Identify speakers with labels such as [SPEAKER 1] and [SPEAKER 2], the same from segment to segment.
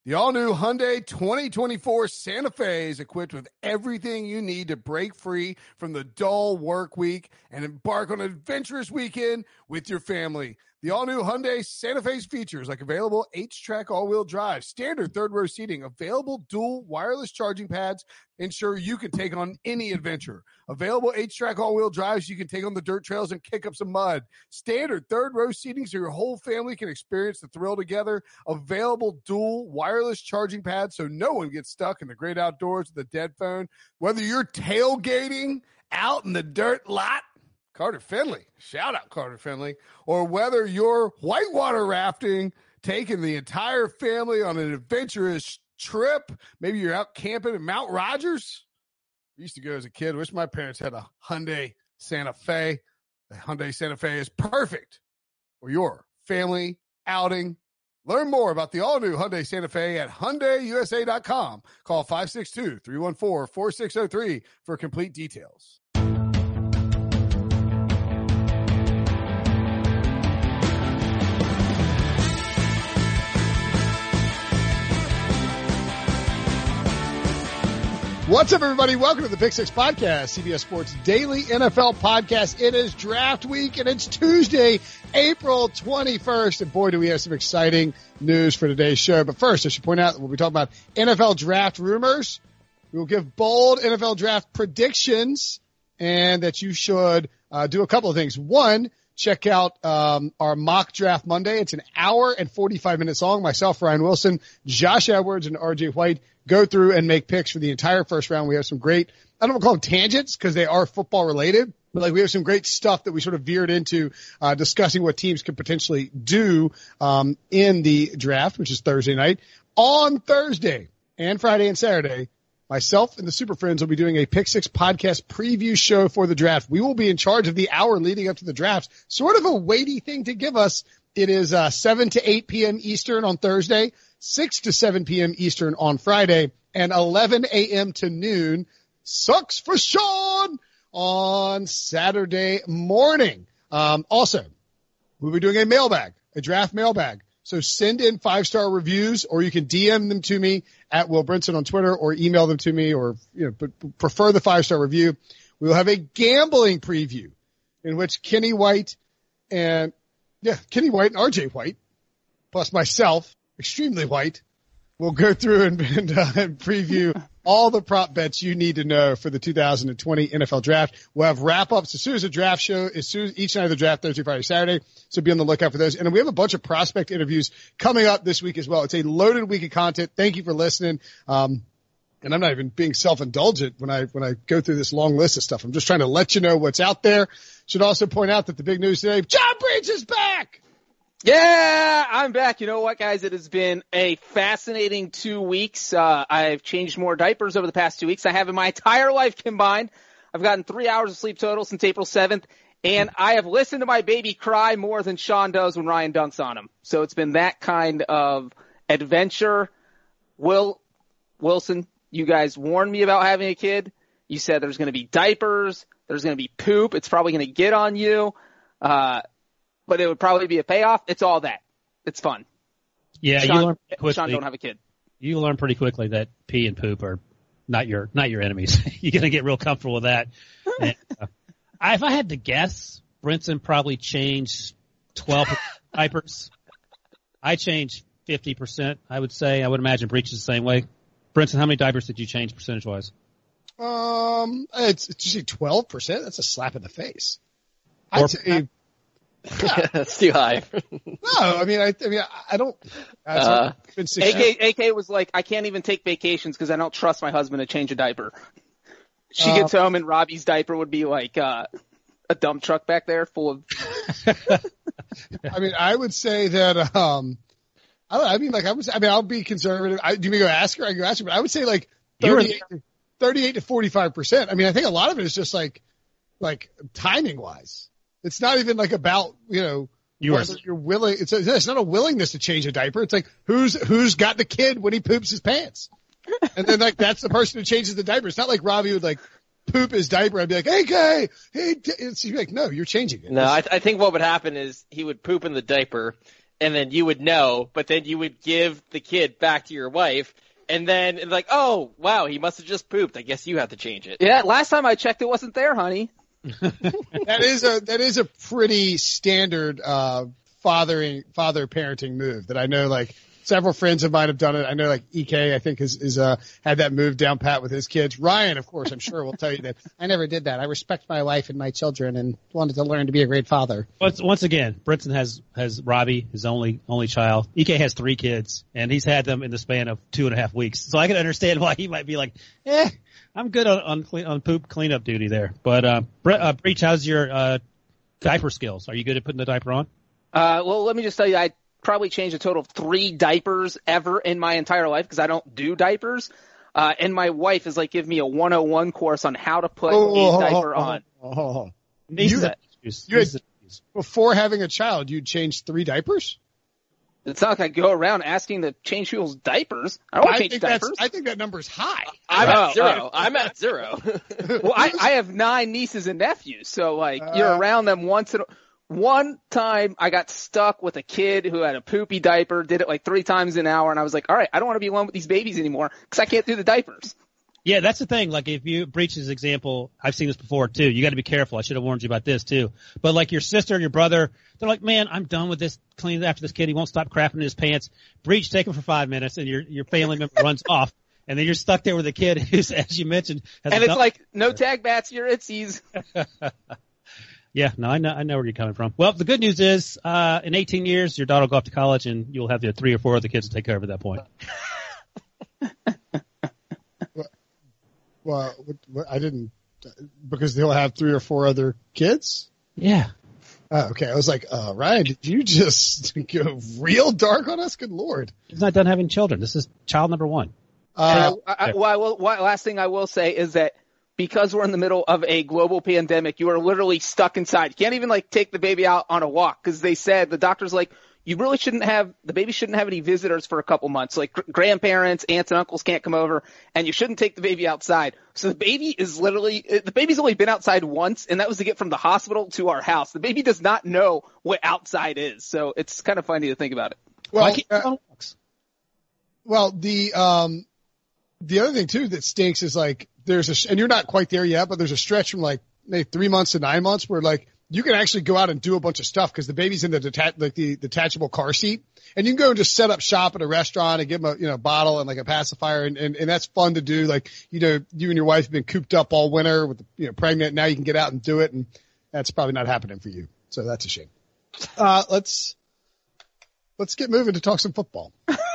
[SPEAKER 1] The all-new Hyundai 2024 Santa Fe is equipped with everything you need to break free from the dull work week and embark on an adventurous weekend with your family. The all-new Hyundai Santa Fe's features like available H-Track all-wheel drive, standard third-row seating, available dual wireless charging pads, ensure you can take on any adventure. Available H-Track all-wheel drives, you can take on the dirt trails and kick up some mud. Standard third-row seating so your whole family can experience the thrill together. Available dual wireless charging pads so no one gets stuck in the great outdoors with a dead phone. Whether you're tailgating out in the dirt lot, Carter Finley, shout out Carter Finley, or whether you're whitewater rafting, taking the entire family on an adventurous trip, maybe you're out camping in Mount Rogers. I used to go as a kid. Wish my parents had a Hyundai Santa Fe. The Hyundai Santa Fe is perfect for your family outing. Learn more about the all-new Hyundai Santa Fe at HyundaiUSA.com. Call 562-314-4603 for complete details. What's up, everybody? Welcome to the Pick Six Podcast, CBS Sports Daily NFL Podcast. It is draft week, and it's Tuesday, April 21st. And boy, do we have some exciting news for today's show. But first, I should point out that we'll be talking about NFL draft rumors. We will give bold NFL draft predictions, and that you should do a couple of things. One, check out our Mock Draft Monday. It's an hour and 45 minutes long. Myself, Ryan Wilson, Josh Edwards, and RJ White go through and make picks for the entire first round. We have some great, I don't want to call them tangents because they are football related, but like we have some great stuff that we sort of veered into discussing what teams could potentially do in the draft, which is Thursday night. On Thursday and Friday and Saturday, myself and the Super Friends will be doing a Pick Six Podcast preview show for the draft. We will be in charge of the hour leading up to the draft. Sort of a weighty thing to give us. It is 7 to 8 p.m. Eastern on Thursday, 6 to 7 p.m. Eastern on Friday, and 11 a.m. to noon, sucks for Sean, on Saturday morning. Also, we'll be doing a mailbag, a draft mailbag. So send in 5-star reviews, or you can DM them to me at Will Brinson on Twitter, or email them to me, or but prefer the 5-star review. We will have a gambling preview in which Kenny White and RJ White, plus myself, extremely white, will go through and preview all the prop bets you need to know for the 2020 NFL Draft. We'll have wrap-ups as soon as the draft show, as soon as each night of the draft, Thursday, Friday, Saturday. So be on the lookout for those. And we have a bunch of prospect interviews coming up this week as well. It's a loaded week of content. Thank you for listening. And I'm not even being self-indulgent when I go through this long list of stuff. I'm just trying to let you know what's out there. Should also point out that the big news today, John Breech is back!
[SPEAKER 2] Yeah, I'm back. You know what, guys? It has been a fascinating 2 weeks. I've changed more diapers over the past 2 weeks. I have in my entire life combined. I've gotten 3 hours of sleep total since April 7th, and I have listened to my baby cry more than Sean does when Ryan dunks on him. So it's been that kind of adventure. Wilson, you guys warned me about having a kid. You said there's going to be diapers. There's going to be poop. It's probably going to get on you. But it would probably be a payoff. It's all that. It's fun.
[SPEAKER 3] Yeah,
[SPEAKER 2] Sean,
[SPEAKER 3] you learn quickly.
[SPEAKER 2] Sean don't have a kid.
[SPEAKER 3] You learn pretty quickly that pee and poop are not your enemies. You're going to get real comfortable with that. And, if I had to guess, Brinson probably changed 12 diapers. I changed 50%, I would say. I would imagine Breech is the same way. Brinson, how many diapers did you change percentage-wise?
[SPEAKER 1] It's usually 12%. That's a slap in the face.
[SPEAKER 3] I'd
[SPEAKER 1] say.
[SPEAKER 4] Yeah. That's too high.
[SPEAKER 1] No, I mean, I don't.
[SPEAKER 2] AK was like, I can't even take vacations because I don't trust my husband to change a diaper. She gets home and Robbie's diaper would be like a dump truck back there full of.
[SPEAKER 1] I mean, I would say that. I'll be conservative. Do you mean go ask her? I go ask her, but I would say like 38 to 45%. I mean, I think a lot of it is just like timing wise. It's not even like about, whether you're willing. It's not a willingness to change a diaper. It's like who's got the kid when he poops his pants, and then like that's the person who changes the diaper. It's not like Robbie would like poop his diaper. I'd be like, hey, Kay, hey, you'd be like, no, you're changing it.
[SPEAKER 4] No, I think what would happen is he would poop in the diaper, and then you would know, but then you would give the kid back to your wife, and then it's like, oh, wow, he must have just pooped. I guess you have to change it.
[SPEAKER 2] Yeah, last time I checked, it wasn't there, honey.
[SPEAKER 1] That is a pretty standard father parenting move that I know, like, several friends of mine have done it. I know, like, EK, I think, is had that move down pat with his kids. Ryan, of course, I'm sure will tell you that I never did that. I respect my wife and my children and wanted to learn to be a great father.
[SPEAKER 3] Once again, Brinson has Robbie, his only child. EK has 3 kids, and he's had them in the span of 2.5 weeks. So I can understand why he might be like, I'm good on poop cleanup duty there. But Breach, how's your diaper skills? Are you good at putting the diaper on?
[SPEAKER 2] Well, let me just tell you, I probably changed a total of 3 diapers ever in my entire life because I don't do diapers. And my wife is like giving me a 101 course on how to put a diaper on.
[SPEAKER 1] Before having a child, you changed 3 diapers?
[SPEAKER 2] It's not like I go around asking to change people's diapers. I don't change diapers.
[SPEAKER 1] I think that number's high.
[SPEAKER 4] I'm at 0. I'm at 0.
[SPEAKER 2] Well, I have 9 nieces and nephews, so like you're around them once in a One time I got stuck with a kid who had a poopy diaper, did it like 3 times an hour, and I was like, all right, I don't want to be alone with these babies anymore because I can't do the diapers.
[SPEAKER 3] Yeah, that's the thing. Like, if you breach his example, I've seen this before, too. You got to be careful. I should have warned you about this, too. But, like, your sister and your brother, they're like, man, I'm done with this cleaning after this kid. He won't stop crapping in his pants. Breach, take him for 5 minutes, and your family member runs off. And then you're stuck there with a kid who's, as you mentioned, has
[SPEAKER 2] and it's like, no tag bats, you're Itzies.
[SPEAKER 3] Yeah, no, I know where you're coming from. Well, the good news is, in 18 years, your daughter will go off to college, and you'll have the 3 or 4 other kids to take care of at that point.
[SPEAKER 1] Well, I didn't, because they'll have 3 or 4 other kids?
[SPEAKER 3] Yeah.
[SPEAKER 1] Okay, I was like, Ryan, did you just go real dark on us? Good Lord.
[SPEAKER 3] He's not done having children. This is child number 1.
[SPEAKER 2] Last thing I will say is that because we're in the middle of a global pandemic, you are literally stuck inside. You can't even like take the baby out on a walk because they said, the doctor's like, you really the baby shouldn't have any visitors for a couple months. Like grandparents, aunts and uncles can't come over, and you shouldn't take the baby outside. So the baby's only been outside once, and that was to get from the hospital to our house. The baby does not know what outside is. So it's kind of funny to think about it.
[SPEAKER 1] Well, the other thing too that stinks is like and you're not quite there yet, but there's a stretch from like maybe 3 months to 9 months where like you can actually go out and do a bunch of stuff because the baby's in the detachable car seat, and you can go and just set up shop at a restaurant and give them a bottle and like a pacifier, and that's fun to do. Like you and your wife have been cooped up all winter with pregnant. Now you can get out and do it, and that's probably not happening for you. So that's a shame. Let's get moving to talk some football.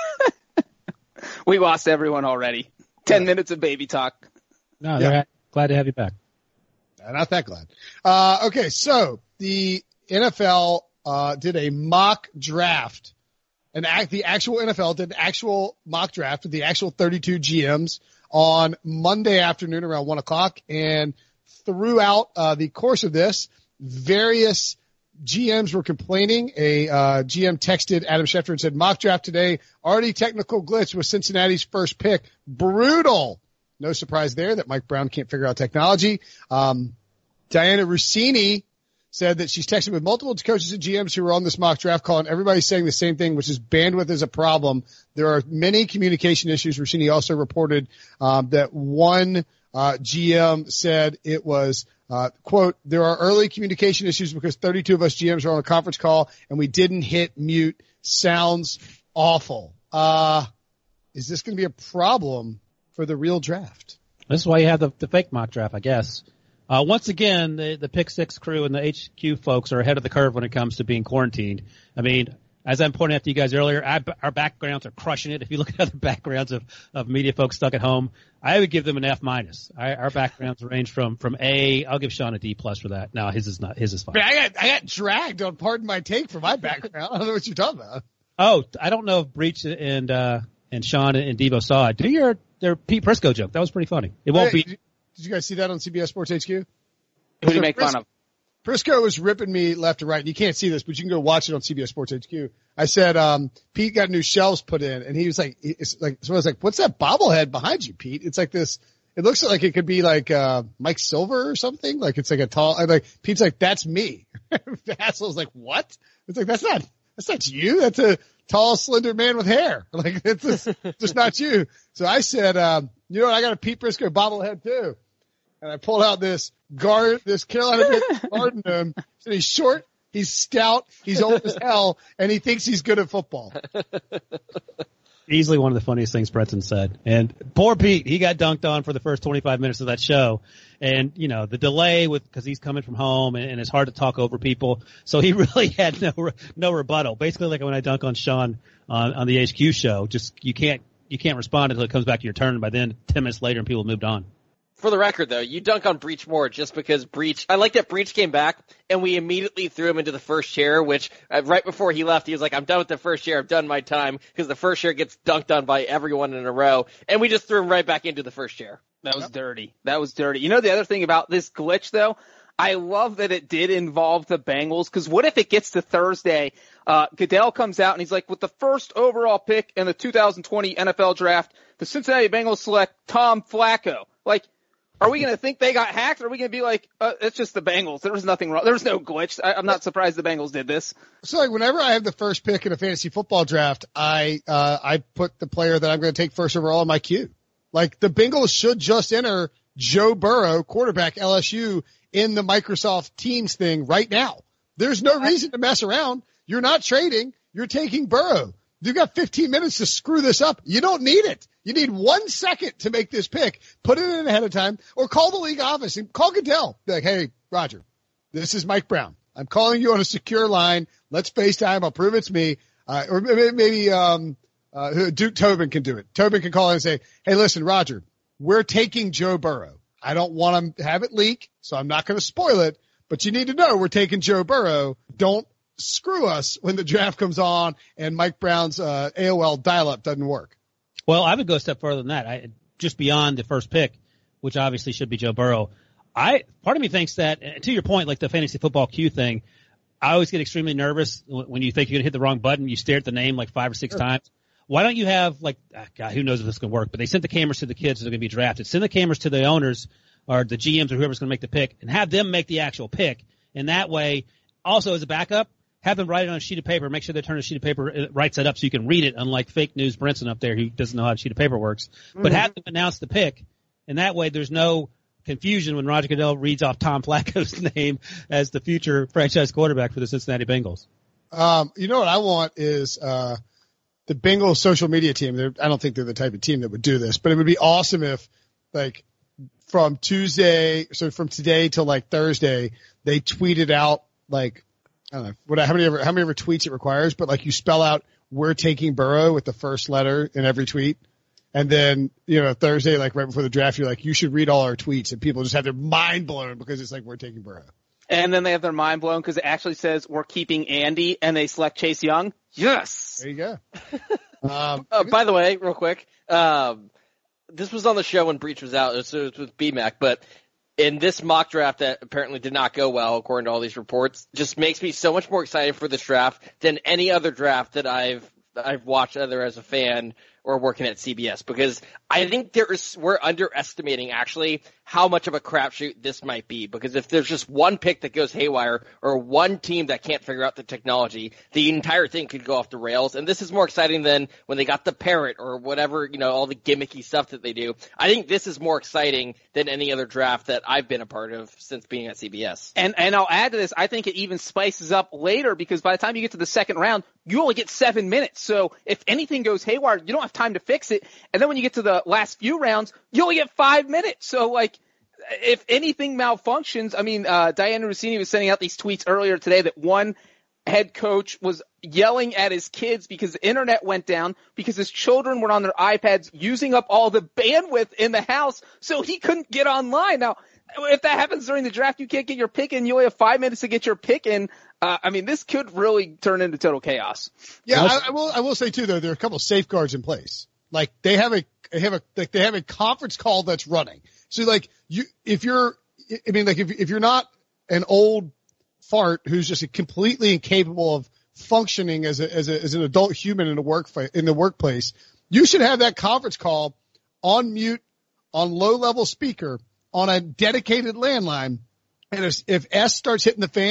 [SPEAKER 2] We lost everyone already. 10 minutes of baby talk.
[SPEAKER 3] No, they're glad to have you back.
[SPEAKER 1] Not that glad. Okay, so the NFL did a mock draft. The actual NFL did an actual mock draft with the actual 32 GMs on Monday afternoon around 1 o'clock. And throughout the course of this, various GMs were complaining. A GM texted Adam Schefter and said, mock draft today, already technical glitch with Cincinnati's first pick. Brutal. No surprise there that Mike Brown can't figure out technology. Diana Rossini said that she's texting with multiple coaches and GMs who were on this mock draft call, and everybody's saying the same thing, which is bandwidth is a problem. There are many communication issues. Rossini also reported that one GM said it was quote, there are early communication issues because 32 of us GMs are on a conference call and we didn't hit mute. Sounds awful. Is this going to be a problem for the real draft?
[SPEAKER 3] This is why you have the fake mock draft, I guess. Once again, the Pick Six crew and the HQ folks are ahead of the curve when it comes to being quarantined. I mean, as I'm pointing out to you guys earlier, our backgrounds are crushing it. If you look at other backgrounds of media folks stuck at home, I would give them an F-. Our backgrounds range from A. I'll give Sean a D+ for that. No, his is not. His is fine.
[SPEAKER 1] I got dragged on Pardon My Take for my background. I don't know what you're talking about.
[SPEAKER 3] Oh, I don't know if Breach and Sean and Devo saw it. Do their Pete Prisco joke. That was pretty funny. It won't be.
[SPEAKER 1] Did you guys see that on CBS Sports HQ?
[SPEAKER 2] Who do you make fun of?
[SPEAKER 1] Prisco was ripping me left and right, and you can't see this, but you can go watch it on CBS Sports HQ. I said, Pete got new shelves put in, and he was like, so I was like, what's that bobblehead behind you, Pete? It's like this, it looks like it could be like, Mike Silver or something. Like it's like a tall, Pete's like, that's me. The asshole's like, what? It's like, That's not you. That's a tall, slender man with hair. Like, it's just not you. So I said, you know what? I got a Pete Briscoe bobblehead too. And I pulled out this Carolina Garden Gnome. So he's short, he's stout, he's old as hell, and he thinks he's good at football.
[SPEAKER 3] Easily one of the funniest things Brenton said. And poor Pete, he got dunked on for the first 25 minutes of that show. And, you know, the delay because he's coming from home and it's hard to talk over people. So he really had no rebuttal. Basically like when I dunk on Sean on the HQ show, just you can't respond until it comes back to your turn. By then, 10 minutes later and people moved on.
[SPEAKER 4] For the record, though, you dunk on Breach more just because I like that Breach came back and we immediately threw him into the first chair, which right before he left, he was like, I'm done with the first chair. I've done my time, because the first chair gets dunked on by everyone in a row. And we just threw him right back into the first chair.
[SPEAKER 2] That was dirty. That was dirty. You know, the other thing about this glitch, though, I love that it did involve the Bengals, because what if it gets to Thursday, Goodell comes out and he's like, with the first overall pick in the 2020 NFL draft, the Cincinnati Bengals select Tom Flacco. Like, are we going to think they got hacked, or are we going to be like, it's just the Bengals? There was nothing wrong. There was no glitch. I'm not surprised the Bengals did this.
[SPEAKER 1] So, like, whenever I have the first pick in a fantasy football draft, I put the player that I'm going to take first overall in my queue. Like, the Bengals should just enter Joe Burrow, quarterback LSU, in the Microsoft Teams thing right now. There's no reason to mess around. You're not trading. You're taking Burrow. You've got 15 minutes to screw this up. You don't need it. You need 1 second to make this pick. Put it in ahead of time, or call the league office and call Goodell. Be like, hey, Roger, this is Mike Brown. I'm calling you on a secure line. Let's FaceTime. I'll prove it's me. Or maybe Duke Tobin can do it. Tobin can call in and say, hey, listen, Roger, we're taking Joe Burrow. I don't want to have it leak, so I'm not going to spoil it, but you need to know we're taking Joe Burrow. Don't screw us when the draft comes on and Mike Brown's AOL dial-up doesn't work.
[SPEAKER 3] Well, I would go a step further than that. Just beyond the first pick, which obviously should be Joe Burrow. Part of me thinks that, to your point, like the fantasy football queue thing, I always get extremely nervous when you think you're going to hit the wrong button. You stare at the name like 5 or 6 times. Why don't you have, like, God, who knows if this can work, but they sent the cameras to the kids that are going to be drafted. Send the cameras to the owners or the GMs or whoever's going to make the pick, and have them make the actual pick. And that way, also as a backup, have them write it on a sheet of paper. Make sure they turn a sheet of paper, it writes it up so you can read it, unlike fake news Brinson up there who doesn't know how a sheet of paper works. Mm-hmm. But have them announce the pick, and that way there's no confusion when Roger Goodell reads off Tom Flacco's name as the future franchise quarterback for the Cincinnati Bengals.
[SPEAKER 1] You know what I want is the Bengals social media team. I don't think they're the type of team that would do this, but it would be awesome if, like, from today till like Thursday, they tweeted out, like, I don't know how many ever tweets it requires, but like you spell out "we're taking Burrow" with the first letter in every tweet, and then Thursday, like right before the draft, you're like, you should read all our tweets, and people just have their mind blown because it's like, we're taking Burrow.
[SPEAKER 2] And then they have their mind blown because it actually says we're keeping Andy, and they select Chase Young. Yes.
[SPEAKER 1] There you go.
[SPEAKER 4] By the way, real quick, this was on the show when Breach was out. It was with BMAC, but in this mock draft that apparently did not go well, according to all these reports, just makes me so much more excited for this draft than any other draft that I've watched, either as a fan or working at CBS, because I think we're underestimating actually how much of a crapshoot this might be, because if there's just one pick that goes haywire or one team that can't figure out the technology, the entire thing could go off the rails. And this is more exciting than when they got the parrot or whatever, all the gimmicky stuff that they do. I think this is more exciting than any other draft that I've been a part of since being at CBS.
[SPEAKER 2] And I'll add to this, I think it even spices up later, because by the time you get to the second round, you only get 7 minutes. So if anything goes haywire, you don't have time to fix it. And then when you get to the last few rounds, you only get 5 minutes. So, like, if anything malfunctions, I mean, Diana Rossini was sending out these tweets earlier today that one head coach was yelling at his kids because the internet went down because his children were on their iPads using up all the bandwidth in the house, so he couldn't get online. Now, if that happens during the draft, you can't get your pick in. You only have 5 minutes to get your pick in. I mean, this could really turn into total chaos.
[SPEAKER 1] Yeah, I will say too, though, there are a couple of safeguards in place. Like they have a conference call that's running. So like if you're not an old fart who's just completely incapable of functioning as an adult human in the workplace, you should have that conference call on mute, on low level speaker, on a dedicated landline. And if S starts hitting the fan,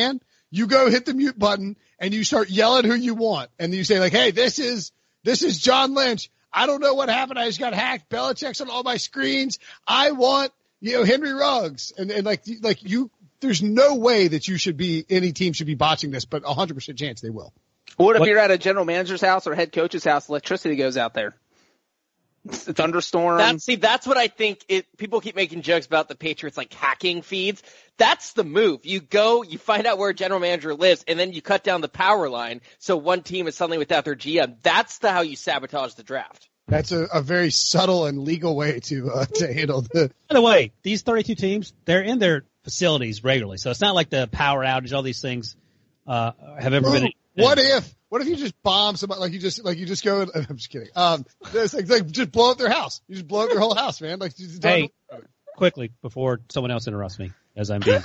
[SPEAKER 1] you go hit the mute button and you start yelling who you want. And you say like, hey, this is John Lynch. I don't know what happened. I just got hacked. Belichick's on all my screens. I want, Henry Ruggs. And there's no way that any team should be botching this, but 100% chance they will.
[SPEAKER 2] What if you're at a general manager's house or head coach's house, electricity goes out there? Thunderstorm.
[SPEAKER 4] That's what I think. People keep making jokes about the Patriots like hacking feeds. That's the move. You go, you find out where a general manager lives, and then you cut down the power line so one team is suddenly without their GM. That's how you sabotage the draft.
[SPEAKER 1] That's a very subtle and legal way to handle the.
[SPEAKER 3] By the way, these 32 teams, they're in their facilities regularly, so it's not like the power outage, all these things have ever been.
[SPEAKER 1] What if you just bomb somebody, like you just go, I'm just kidding. It's like just blow up their house. You just blow up their whole house, man. Like,
[SPEAKER 3] Quickly, before someone else interrupts me, as I'm being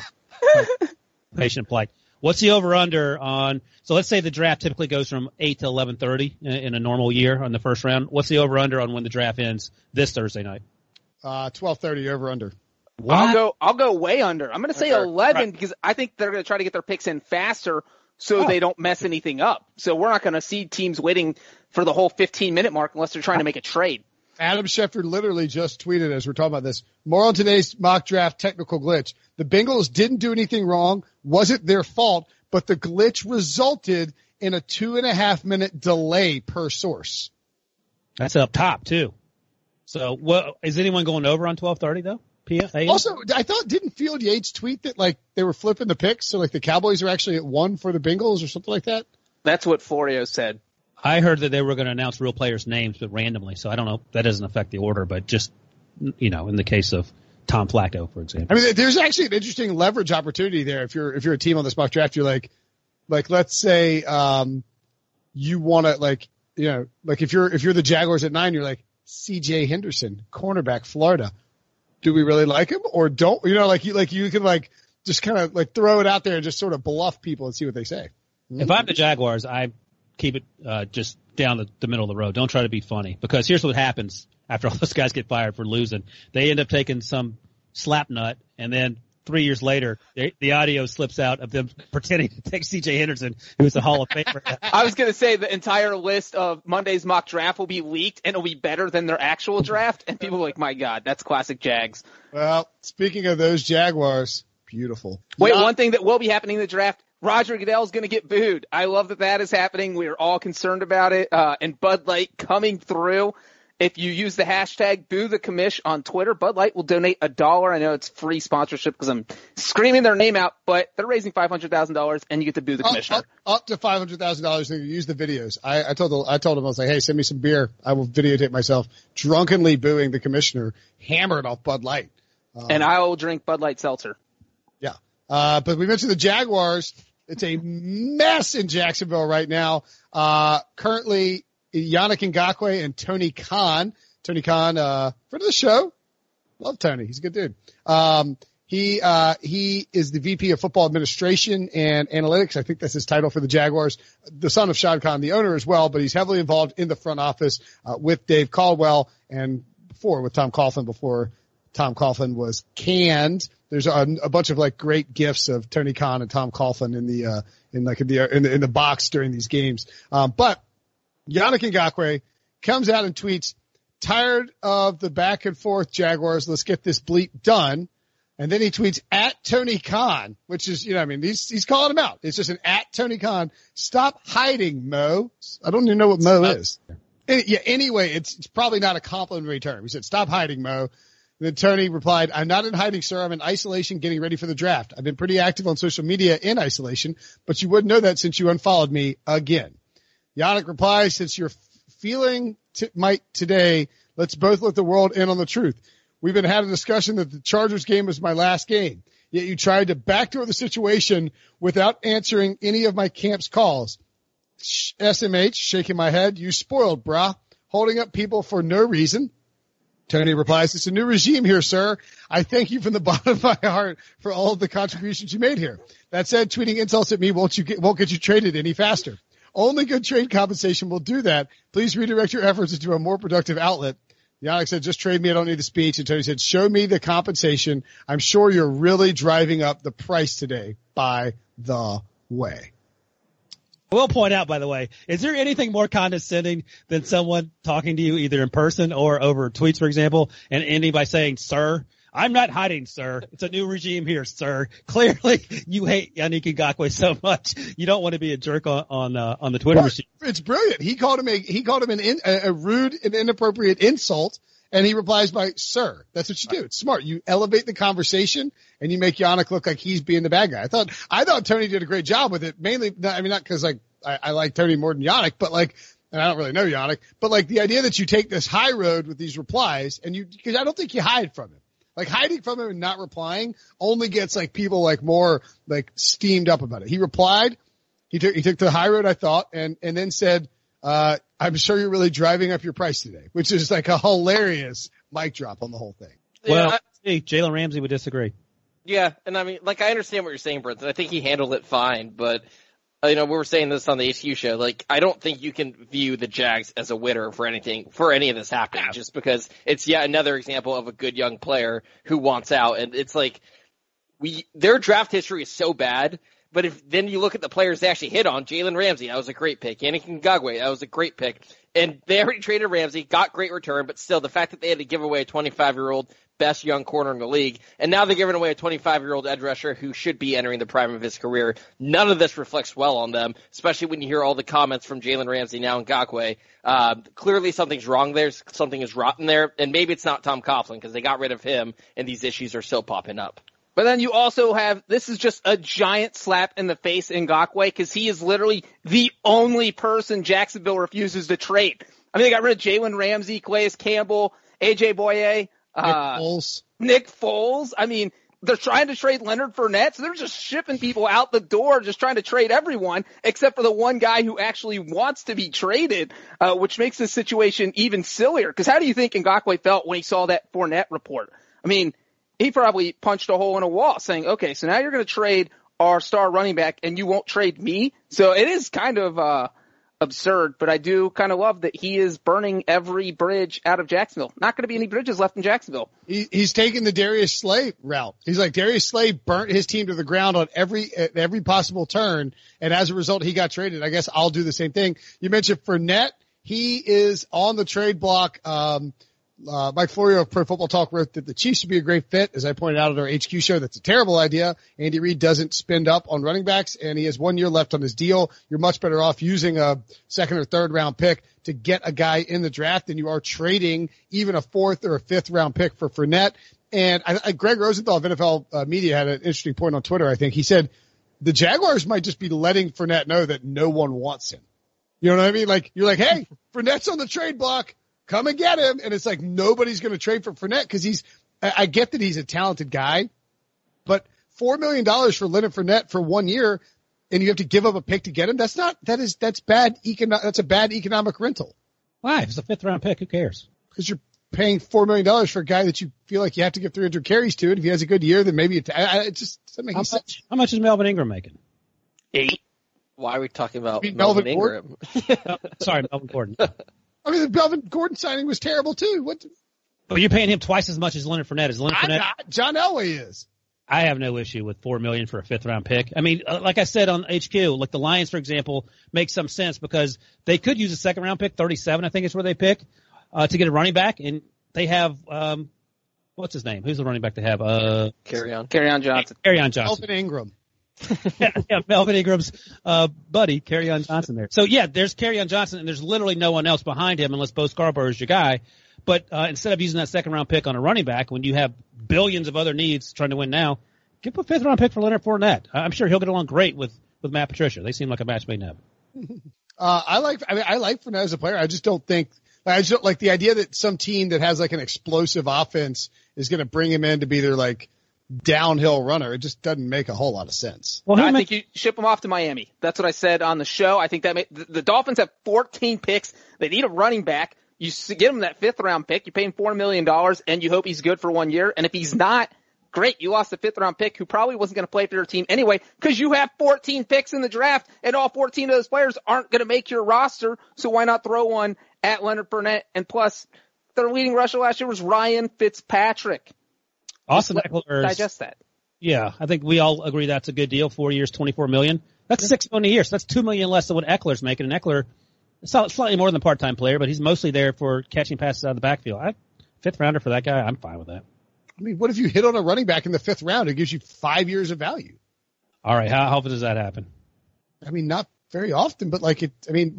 [SPEAKER 3] patient and polite. What's the over-under on, so let's say the draft typically goes from 8 to 11:30 in a normal year on the first round. What's the over-under on when the draft ends this Thursday night?
[SPEAKER 1] 12:30 over-under.
[SPEAKER 2] I'll go way under. I'm going to say 11 because I think they're going to try to get their picks in faster so they don't mess anything up. So we're not going to see teams waiting for the whole 15-minute mark unless they're trying to make a trade.
[SPEAKER 1] Adam Schefter literally just tweeted as we're talking about this. More on today's mock draft technical glitch. The Bengals didn't do anything wrong. Wasn't their fault, but the glitch resulted in a 2.5-minute delay per source.
[SPEAKER 3] That's up top too. So is anyone going over on 12:30 though?
[SPEAKER 1] Also, I thought, didn't Field Yates tweet that like they were flipping the picks? So like the Cowboys are actually at 1 for the Bengals or something like that?
[SPEAKER 2] That's what Florio said.
[SPEAKER 3] I heard that they were going to announce real players' names, but randomly. So I don't know. That doesn't affect the order, but just, in the case of Tom Flacco, for example.
[SPEAKER 1] I mean, there's actually an interesting leverage opportunity there. If you're a team on this mock draft, you're like let's say, you want to like if you're the Jaguars at 9, you're like C.J. Henderson, cornerback, Florida. Do we really like him or don't? You can just kind of throw it out there and just sort of bluff people and see what they say.
[SPEAKER 3] If I'm the Jaguars, I keep it just down the middle of the road. Don't try to be funny because here's what happens after all those guys get fired for losing. They end up taking some slap nut, and then 3 years later, the audio slips out of them pretending to take C.J. Henderson, who's a Hall of Famer.
[SPEAKER 2] I was going to say the entire list of Monday's mock draft will be leaked, and it'll be better than their actual draft, and people are like, my God, that's classic Jags.
[SPEAKER 1] Well, speaking of those Jaguars, beautiful.
[SPEAKER 2] Wait, one thing that will be happening in the draft, Roger Goodell is going to get booed. I love that is happening. We are all concerned about it. And Bud Light coming through. If you use the hashtag #BooTheCommish on Twitter, Bud Light will donate $1. I know it's free sponsorship because I'm screaming their name out, but they're raising $500,000 and you get to boo the commissioner.
[SPEAKER 1] Up to $500,000 and you use the videos. I told him, I was like, hey, send me some beer. I will videotape myself drunkenly booing the commissioner, hammered off Bud Light.
[SPEAKER 2] And I will drink Bud Light seltzer.
[SPEAKER 1] Yeah. But we mentioned the Jaguars. It's a mess in Jacksonville right now. Currently, Yannick Ngakoue and Tony Khan. Tony Khan, friend of the show. Love Tony. He's a good dude. He is the VP of Football Administration and Analytics. I think that's his title for the Jaguars. The son of Shad Khan, the owner as well, but he's heavily involved in the front office, with Dave Caldwell and before with Tom Coughlin before Tom Coughlin was canned. There's a bunch of great gifs of Tony Khan and Tom Coughlin in the box during these games. But Yannick Ngakoue comes out and tweets, tired of the back and forth Jaguars. Let's get this bleep done. And then he tweets at Tony Khan, which is, he's calling him out. It's just an at Tony Khan. Stop hiding, Mo. I don't even know what Mo is. Anyway, it's probably not a complimentary term. He said, stop hiding, Mo. And then Tony replied, I'm not in hiding, sir. I'm in isolation getting ready for the draft. I've been pretty active on social media in isolation, but you wouldn't know that since you unfollowed me again. Yannick replies, since you're feeling Mike today, let's both let the world in on the truth. We've been having a discussion that the Chargers game was my last game, yet you tried to backdoor the situation without answering any of my camp's calls. SMH, shaking my head, you spoiled, brah, holding up people for no reason. Tony replies, it's a new regime here, sir. I thank you from the bottom of my heart for all of the contributions you made here. That said, tweeting insults at me won't get you traded any faster. Only good trade compensation will do that. Please redirect your efforts into a more productive outlet. Yannick said, just trade me. I don't need the speech. And Tony said, show me the compensation. I'm sure you're really driving up the price today by the way.
[SPEAKER 3] I will point out, by the way, is there anything more condescending than someone talking to you either in person or over tweets, for example, and ending by saying, sir? I'm not hiding, sir. It's a new regime here, sir. Clearly, you hate Yannick Ngakoue so much. You don't want to be a jerk on the Twitter machine.
[SPEAKER 1] It's brilliant. He called him a rude and inappropriate insult, and he replies by sir. That's what you do. It's smart. You elevate the conversation and you make Yannick look like he's being the bad guy. I thought Tony did a great job with it. Mainly, not because I like Tony more than Yannick, but and I don't really know Yannick, but the idea that you take this high road with these replies because I don't think you hide from him. Hiding from him and not replying only gets people more steamed up about it. He replied. He took the high road, I thought, and then said, I'm sure you're really driving up your price today, which is a hilarious mic drop on the whole thing.
[SPEAKER 3] Well, Jalen Ramsey would disagree.
[SPEAKER 4] Yeah. And I mean, I understand what you're saying, Brent, and I think he handled it fine, but we were saying this on the HQ show. I don't think you can view the Jags as a winner for any of this happening, just because it's yet another example of a good young player who wants out. And it's their draft history is so bad. But if then you look at the players they actually hit on, Jalen Ramsey, that was a great pick. Yannick Ngakoue, that was a great pick. And they already traded Ramsey, got great return, but still the fact that they had to give away a 25-year-old best young corner in the league, and now they're giving away a 25-year-old edge rusher who should be entering the prime of his career. None of this reflects well on them, especially when you hear all the comments from Jalen Ramsey now and Ngakoue. Clearly something's wrong there, something is rotten there, and maybe it's not Tom Coughlin because they got rid of him, and these issues are still popping up.
[SPEAKER 2] But then you also have, this is just a giant slap in the face in Ngakoue because he is literally the only person Jacksonville refuses to trade. I mean, they got rid of Jalen Ramsey, Calais Campbell, AJ Boye, Nick Foles. I mean, they're trying to trade Leonard Fournette, so they're just shipping people out the door, just trying to trade everyone except for the one guy who actually wants to be traded, which makes this situation even sillier. Because how do you think Ngakoue felt when he saw that Fournette report? I mean, he probably punched a hole in a wall saying, okay, so now you're going to trade our star running back and you won't trade me? So it is kind of absurd, but I do kind of love that he is burning every bridge out of Jacksonville. Not going to be any bridges left in Jacksonville.
[SPEAKER 1] He's taking the Darius Slay route. He's like, Darius Slay burnt his team to the ground on every possible turn, and as a result, he got traded. I guess I'll do the same thing. You mentioned Fournette. He is on the trade block. Mike Florio of Pro Football Talk wrote that the Chiefs would be a great fit. As I pointed out at our HQ show, that's a terrible idea. Andy Reid doesn't spend up on running backs, and he has 1 year left on his deal. You're much better off using a second or third round pick to get a guy in the draft than you are trading even a fourth or a fifth round pick for Fournette. And Greg Rosenthal of NFL Media had an interesting point on Twitter, I think. He said the Jaguars might just be letting Fournette know that no one wants him. You know what I mean? You're like, hey, Fournette's on the trade block. Come and get him. And it's nobody's going to trade for Fournette because I get that he's a talented guy, but $4 million for Leonard Fournette for 1 year and you have to give up a pick to get him. That's bad that's a bad economic rental.
[SPEAKER 3] Why? If it's a fifth round pick, who cares?
[SPEAKER 1] Because you're paying $4 million for a guy that you feel like you have to give 300 carries to. And if he has a good year, then maybe it just doesn't make any sense.
[SPEAKER 3] How much is Melvin Ingram making?
[SPEAKER 4] 8. Why are we talking about Melvin Ingram?
[SPEAKER 3] Sorry, Melvin Gordon.
[SPEAKER 1] I mean, the Melvin Gordon signing was terrible too.
[SPEAKER 3] But you're paying him twice as much as Leonard Fournette.
[SPEAKER 1] Fournette? John Elway is.
[SPEAKER 3] I have no issue with $4 million for a fifth round pick. I mean, like I said on HQ, the Lions, for example, make some sense because they could use a second round pick, 37, I think is where they pick, to get a running back, and they have what's his name? Who's the running back they have?
[SPEAKER 4] Kerryon
[SPEAKER 2] Johnson.
[SPEAKER 3] Kerryon Johnson.
[SPEAKER 1] Melvin Ingram.
[SPEAKER 3] yeah, Melvin Ingram's buddy, Kerryon Johnson there. So yeah, there's Kerryon Johnson, and there's literally no one else behind him unless Bo Scarborough is your guy. But instead of using that second round pick on a running back, when you have billions of other needs trying to win now, give a fifth round pick for Leonard Fournette. I'm sure he'll get along great with Matt Patricia. They seem like a match made in heaven.
[SPEAKER 1] I like Fournette as a player. I just don't like the idea that some team that has an explosive offense is going to bring him in to be their downhill runner. It just doesn't make a whole lot of sense.
[SPEAKER 2] Well, I think you ship him off to Miami. That's what I said on the show. I think that the Dolphins have 14 picks. They need a running back. You get him that fifth round pick. You pay him $4 million and you hope he's good for 1 year. And if he's not, great. You lost a fifth round pick who probably wasn't going to play for your team anyway because you have 14 picks in the draft and all 14 of those players aren't going to make your roster. So why not throw one at Leonard Fournette? And plus, their leading rusher last year was Ryan Fitzpatrick.
[SPEAKER 3] Austin Eckler.
[SPEAKER 2] Digest that.
[SPEAKER 3] Yeah, I think we all agree that's a good deal. 4 years, $24 million. That's $6 million a year. So that's $2 million less than what Eckler's making. And Eckler, slightly more than a part-time player, but he's mostly there for catching passes out of the backfield. Fifth rounder for that guy, I'm fine with that.
[SPEAKER 1] I mean, what if you hit on a running back in the 5th round? It gives you 5 years of value.
[SPEAKER 3] All right. How often does that happen?
[SPEAKER 1] I mean, not very often, but all right,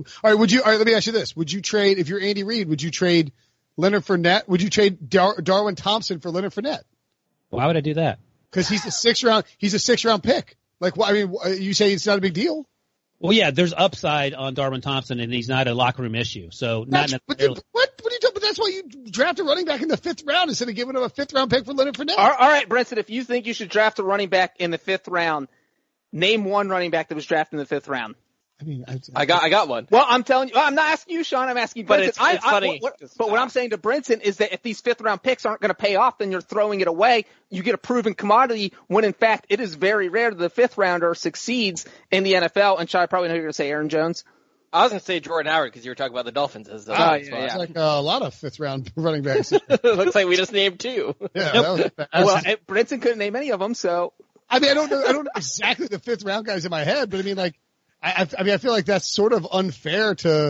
[SPEAKER 1] let me ask you this. Would you trade, if you're Andy Reid, would you trade Leonard Fournette? Would you trade Darwin Thompson for Leonard Fournette?
[SPEAKER 3] Why would I do that?
[SPEAKER 1] Because he's a 6th round pick. You say it's not a big deal?
[SPEAKER 3] Well, yeah, there's upside on Darwin Thompson, and he's not a locker room issue. So not necessarily.
[SPEAKER 1] What are you talking? But that's why you draft a running back in the 5th round instead of giving him a 5th round pick for Leonard Fournette.
[SPEAKER 2] All right, Brinson, if you think you should draft a running back in the 5th round, name one running back that was drafted in the 5th round.
[SPEAKER 1] I mean,
[SPEAKER 4] I got one.
[SPEAKER 2] Well, I'm telling you, I'm not asking you, Sean. I'm asking Brinson.
[SPEAKER 4] But it's funny.
[SPEAKER 2] But what I'm saying to Brinson is that if these 5th round picks aren't going to pay off, then you're throwing it away. You get a proven commodity when, in fact, it is very rare that the 5th rounder succeeds in the NFL. And Sean, I probably know you're going to say Aaron Jones.
[SPEAKER 4] I was going to say Jordan Howard because you were talking about the Dolphins.
[SPEAKER 1] It's like a lot of 5th round running backs.
[SPEAKER 4] Looks like we just named 2.
[SPEAKER 1] Yeah.
[SPEAKER 2] Nope. Well, Brinson couldn't name any of them, so.
[SPEAKER 1] I mean, I don't know exactly the 5th round guys in my head, but I mean, I feel like that's sort of unfair to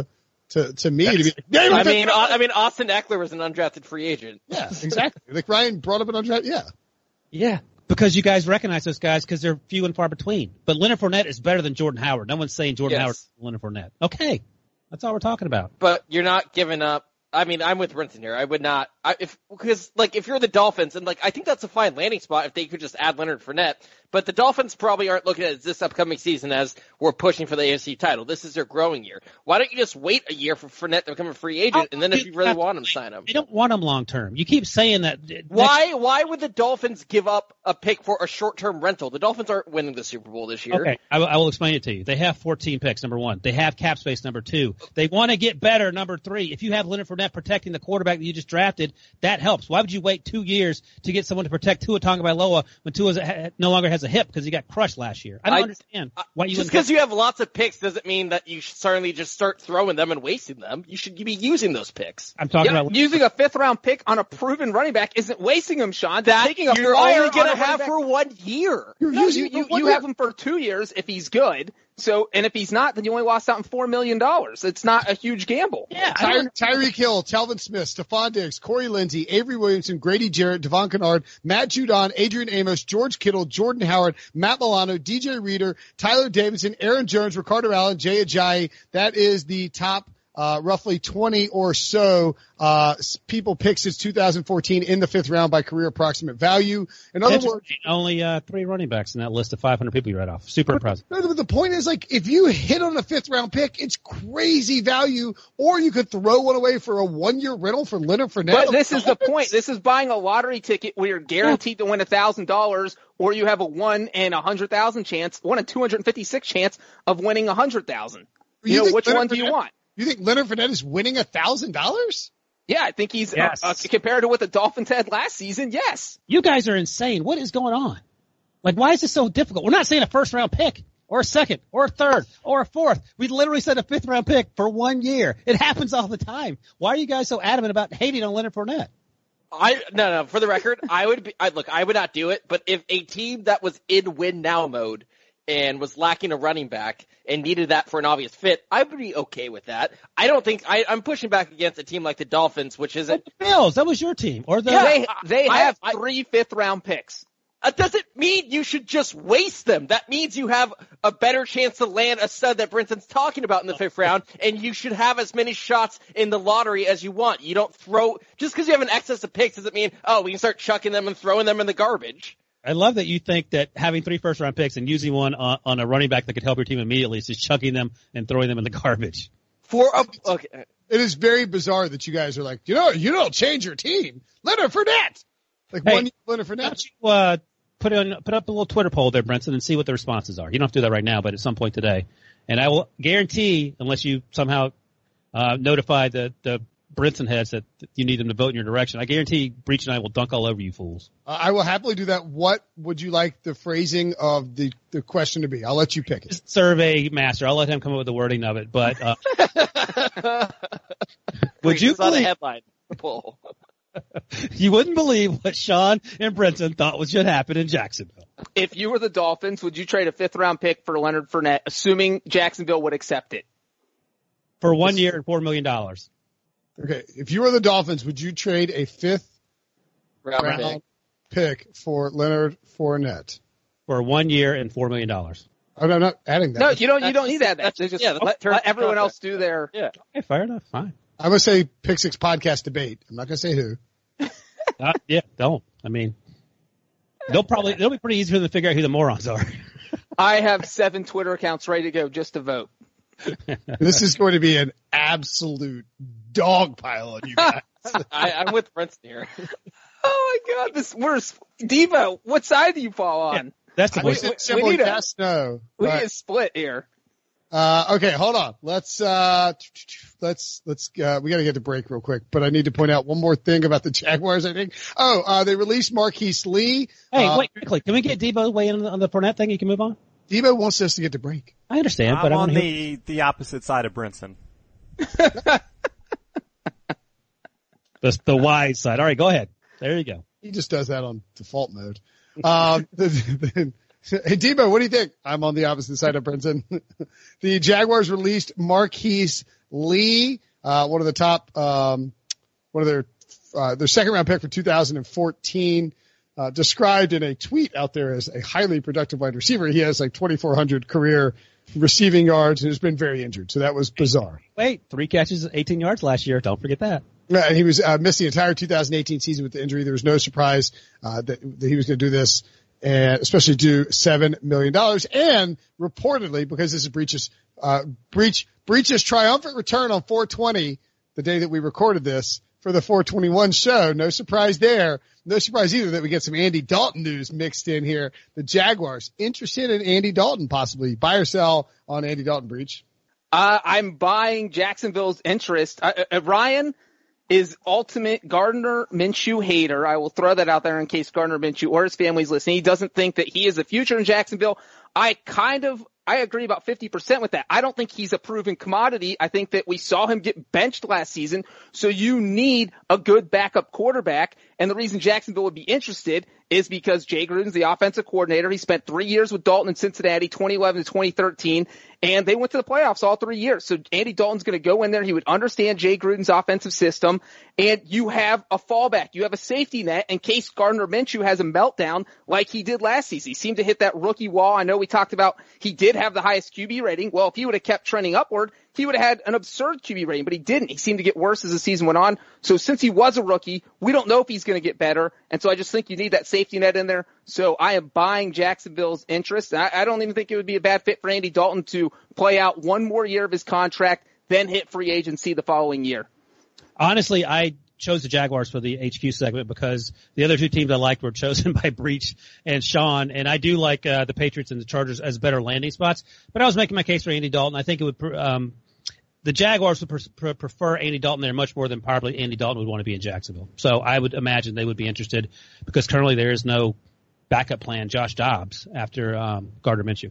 [SPEAKER 1] me to be
[SPEAKER 4] I mean, Austin Eckler was an undrafted free agent.
[SPEAKER 1] Yeah, exactly. Like Ryan brought up an undrafted, yeah.
[SPEAKER 3] Yeah, because you guys recognize those guys because they're few and far between. But Leonard Fournette is better than Jordan Howard. No one's saying Jordan Howard is Leonard Fournette. Okay. That's all we're talking about.
[SPEAKER 4] But you're not giving up. I mean, I'm with Brinson here. I would not, if you're the Dolphins, and I think that's a fine landing spot if they could just add Leonard Fournette. But the Dolphins probably aren't looking at this upcoming season as we're pushing for the AFC title. This is their growing year. Why don't you just wait a year for Fournette to become a free agent, and then if you really want him, sign him?
[SPEAKER 3] They don't want him long term. You keep saying that.
[SPEAKER 4] Why would the Dolphins give up a pick for a short-term rental? The Dolphins aren't winning the Super Bowl this year.
[SPEAKER 3] Okay, I will explain it to you. They have 14 picks, number 1. They have cap space, number 2. They want to get better, number 3. If you have Leonard Fournette protecting the quarterback that you just drafted, that helps. Why would you wait 2 years to get someone to protect Tua Tagovailoa when Tua no longer has a hip because he got crushed last year? I don't understand why you
[SPEAKER 4] just because you have lots of picks doesn't mean that you should suddenly just start throwing them and wasting them. You should be using those picks.
[SPEAKER 3] I'm talking about
[SPEAKER 2] using a 5th round pick on a proven running back isn't wasting them, Sean.
[SPEAKER 4] You're only going to have for 1 year.
[SPEAKER 2] You have him for 2 years if he's good. So, and if he's not, then you only lost out on $4 million. It's not a huge gamble.
[SPEAKER 1] Yeah. Tyreek Hill, Telvin Smith, Stephon Diggs, Corey Lindsey, Avery Williamson, Grady Jarrett, Devon Kennard, Matt Judon, Adrian Amos, George Kittle, Jordan Howard, Matt Milano, DJ Reader, Tyler Davidson, Aaron Jones, Ricardo Allen, Jay Ajayi. That is the top roughly 20 or so people picked since 2014 in the 5th round by career approximate value. In other words,
[SPEAKER 3] only 3 running backs in that list of 500 people you read off. Super impressive.
[SPEAKER 1] But the point is, if you hit on a 5th round pick, it's crazy value. Or you could throw one away for a 1-year rental for Leonard Fournette.
[SPEAKER 2] But this is the point. This is buying a lottery ticket where you're guaranteed to win $1,000, or you have a 1 in 100,000 chance, 1 in 256 chance of winning 100,000. Which one do you want?
[SPEAKER 1] You think Leonard Fournette is winning $1,000?
[SPEAKER 2] Yeah, I think he's compared to what the Dolphins had last season. Yes.
[SPEAKER 3] You guys are insane. What is going on? Why is this so difficult? We're not saying a 1st round pick or a 2nd or a 3rd or a 4th. We literally said a 5th round pick for 1 year. It happens all the time. Why are you guys so adamant about hating on Leonard Fournette?
[SPEAKER 4] No. For the record, I would not do it. But if a team that was in win now mode and was lacking a running back and needed that for an obvious fit, I would be okay with that. I don't think I'm pushing back against a team like the Dolphins, which isn't
[SPEAKER 3] the Bills. That was your team, or the
[SPEAKER 2] they have 3 5th round picks.
[SPEAKER 4] That doesn't mean you should just waste them. That means you have a better chance to land a stud that Brinson's talking about in the 5th round, and you should have as many shots in the lottery as you want. You don't just because you have an excess of picks doesn't mean we can start chucking them and throwing them in the garbage.
[SPEAKER 3] I love that you think that having 3 1st round picks and using one on a running back that could help your team immediately is just chucking them and throwing them in the garbage.
[SPEAKER 1] It is very bizarre that you guys are like, you don't change your team. Leonard Fournette. Leonard Fournette.
[SPEAKER 3] Why don't you put up a little Twitter poll there, Brinson, and see what the responses are. You don't have to do that right now, but at some point today. And I will guarantee, unless you somehow notify the Brinson heads that you need them to vote in your direction, I guarantee Breach and I will dunk all over you fools.
[SPEAKER 1] I will happily do that. What would you like the phrasing of the question to be? I'll let you pick it.
[SPEAKER 3] Survey master. I'll let him come up with the wording of it. But would you
[SPEAKER 4] believe a headline poll?
[SPEAKER 3] You wouldn't believe what Sean and Brinson thought should happen in Jacksonville.
[SPEAKER 2] If you were the Dolphins, would you trade a 5th-round pick for Leonard Fournette, assuming Jacksonville would accept it?
[SPEAKER 3] For 1 year and $4 million.
[SPEAKER 1] Okay. If you were the Dolphins, would you trade a 5th-round pick for Leonard Fournette?
[SPEAKER 3] For 1 year and $4 million.
[SPEAKER 1] I'm not adding that.
[SPEAKER 2] No, you don't need that. Just let everyone else do their.
[SPEAKER 4] Yeah.
[SPEAKER 3] Okay, fair enough. Fine.
[SPEAKER 1] I'm going to say Pick Six podcast debate. I'm not going to say who.
[SPEAKER 3] Yeah, don't. I mean, it'll be pretty easy for them to figure out who the morons are.
[SPEAKER 2] I have 7 Twitter accounts ready to go just to vote.
[SPEAKER 1] This is going to be an absolute dog pile on you guys.
[SPEAKER 4] I'm with Princeton here.
[SPEAKER 2] Oh my God, Devo, what side do you fall on?
[SPEAKER 3] Yeah, that's the
[SPEAKER 1] We need yes, no.
[SPEAKER 2] We need a split here.
[SPEAKER 1] Okay, hold on. Let's we got to get to break real quick, but I need to point out one more thing about the Jaguars, I think. They released Marquise Lee.
[SPEAKER 3] Hey, wait, quickly. Can we get Debo weigh in on the Fournette thing? You can move on?
[SPEAKER 1] Debo wants us to get to break.
[SPEAKER 3] I understand, but
[SPEAKER 5] I'm on the opposite side of Brinson.
[SPEAKER 3] The wise side. All right, go ahead. There you go.
[SPEAKER 1] He just does that on default mode. Hey, Debo, what do you think? I'm on the opposite side of Brinson. The Jaguars released Marquise Lee, one of the top, one of their 2nd-round pick for 2014, described in a tweet out there as a highly productive wide receiver. He has like 2,400 career receiving yards and has been very injured. So that was bizarre.
[SPEAKER 3] Wait, 3 catches, 18 yards last year. Don't forget that.
[SPEAKER 1] And he was missed the entire 2018 season with the injury. There was no surprise that he was going to do this, and especially do $7 million. And reportedly, because this is Breach's triumphant return on 420, the day that we recorded this for the 421 show. No surprise there. No surprise either that we get some Andy Dalton news mixed in here. The Jaguars interested in Andy Dalton, possibly buy or sell on Andy Dalton. Breach.
[SPEAKER 2] I'm buying Jacksonville's interest. Ryan is ultimate Gardner Minshew hater. I will throw that out there in case Gardner Minshew or his family's listening. He doesn't think that he is the future in Jacksonville. I agree about 50% with that. I don't think he's a proven commodity. I think that we saw him get benched last season. So you need a good backup quarterback. And the reason Jacksonville would be interested is because Jay Gruden's the offensive coordinator. He spent 3 years with Dalton in Cincinnati, 2011 to 2013, and they went to the playoffs all 3 years. So Andy Dalton's going to go in there. He would understand Jay Gruden's offensive system, and you have a fallback. You have a safety net in case Gardner Minshew has a meltdown like he did last season. He seemed to hit that rookie wall. I know we talked about he did have the highest QB rating. Well, if he would have kept trending upward, he would have had an absurd QB rating, but he didn't. He seemed to get worse as the season went on. So since he was a rookie, we don't know if he's going to get better. And so I just think you need that safety net in there. So I am buying Jacksonville's interest. I don't even think it would be a bad fit for Andy Dalton to play out one more year of his contract, then hit free agency the following year.
[SPEAKER 3] Honestly, I chose the Jaguars for the HQ segment because the other 2 teams I liked were chosen by Breach and Sean, and I do like the Patriots and the Chargers as better landing spots. But I was making my case for Andy Dalton. I think it would the Jaguars would prefer Andy Dalton there much more than probably Andy Dalton would want to be in Jacksonville. So I would imagine they would be interested because currently there is no backup plan, Josh Dobbs, after Gardner Minshew.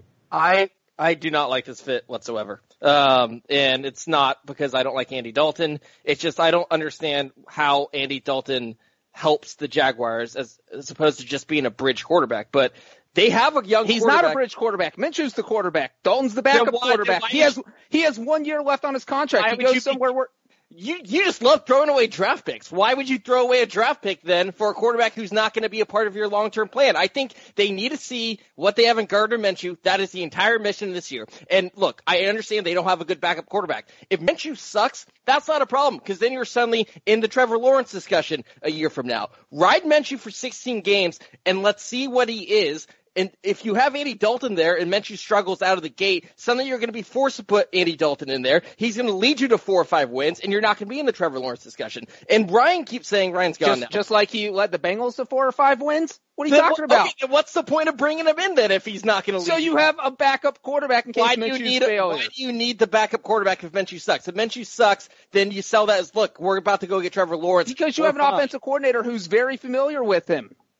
[SPEAKER 4] I do not like this fit whatsoever. And it's not because I don't like Andy Dalton. It's just I don't understand how Andy Dalton helps the Jaguars as opposed to just being a bridge quarterback. But they have a young
[SPEAKER 2] He's
[SPEAKER 4] quarterback.
[SPEAKER 2] not a bridge quarterback. Minshew's the quarterback. Dalton's the backup quarterback. He has 1 year left on his contract. He goes somewhere where
[SPEAKER 4] You just love throwing away draft picks. Why would you throw away a draft pick then for a quarterback who's not going to be a part of your long-term plan? I think they need to see what they have in Gardner Minshew. That is the entire mission this year. And look, I understand they don't have a good backup quarterback. If Minshew sucks, that's not a problem because then you're suddenly in the Trevor Lawrence discussion a year from now. Ride Minshew for 16 games and let's see what he is. And if you have Andy Dalton there and Minshew struggles out of the gate, suddenly you're going to be forced to put Andy Dalton in there. He's going to lead you to 4 or 5 wins, and you're not going to be in the Trevor Lawrence discussion. And Ryan keeps saying Ryan's gone now.
[SPEAKER 2] Just like he led the Bengals to 4 or 5 wins? What are you talking about?
[SPEAKER 4] Okay, what's the point of bringing him in then if he's not going to lead?
[SPEAKER 2] So you have a backup quarterback in case Minshew's failure.
[SPEAKER 4] Why do you need the backup quarterback if Minshew sucks? If Minshew sucks, then you sell that as, look, we're about to go get Trevor Lawrence.
[SPEAKER 2] Because you have an offensive coordinator who's very familiar with him.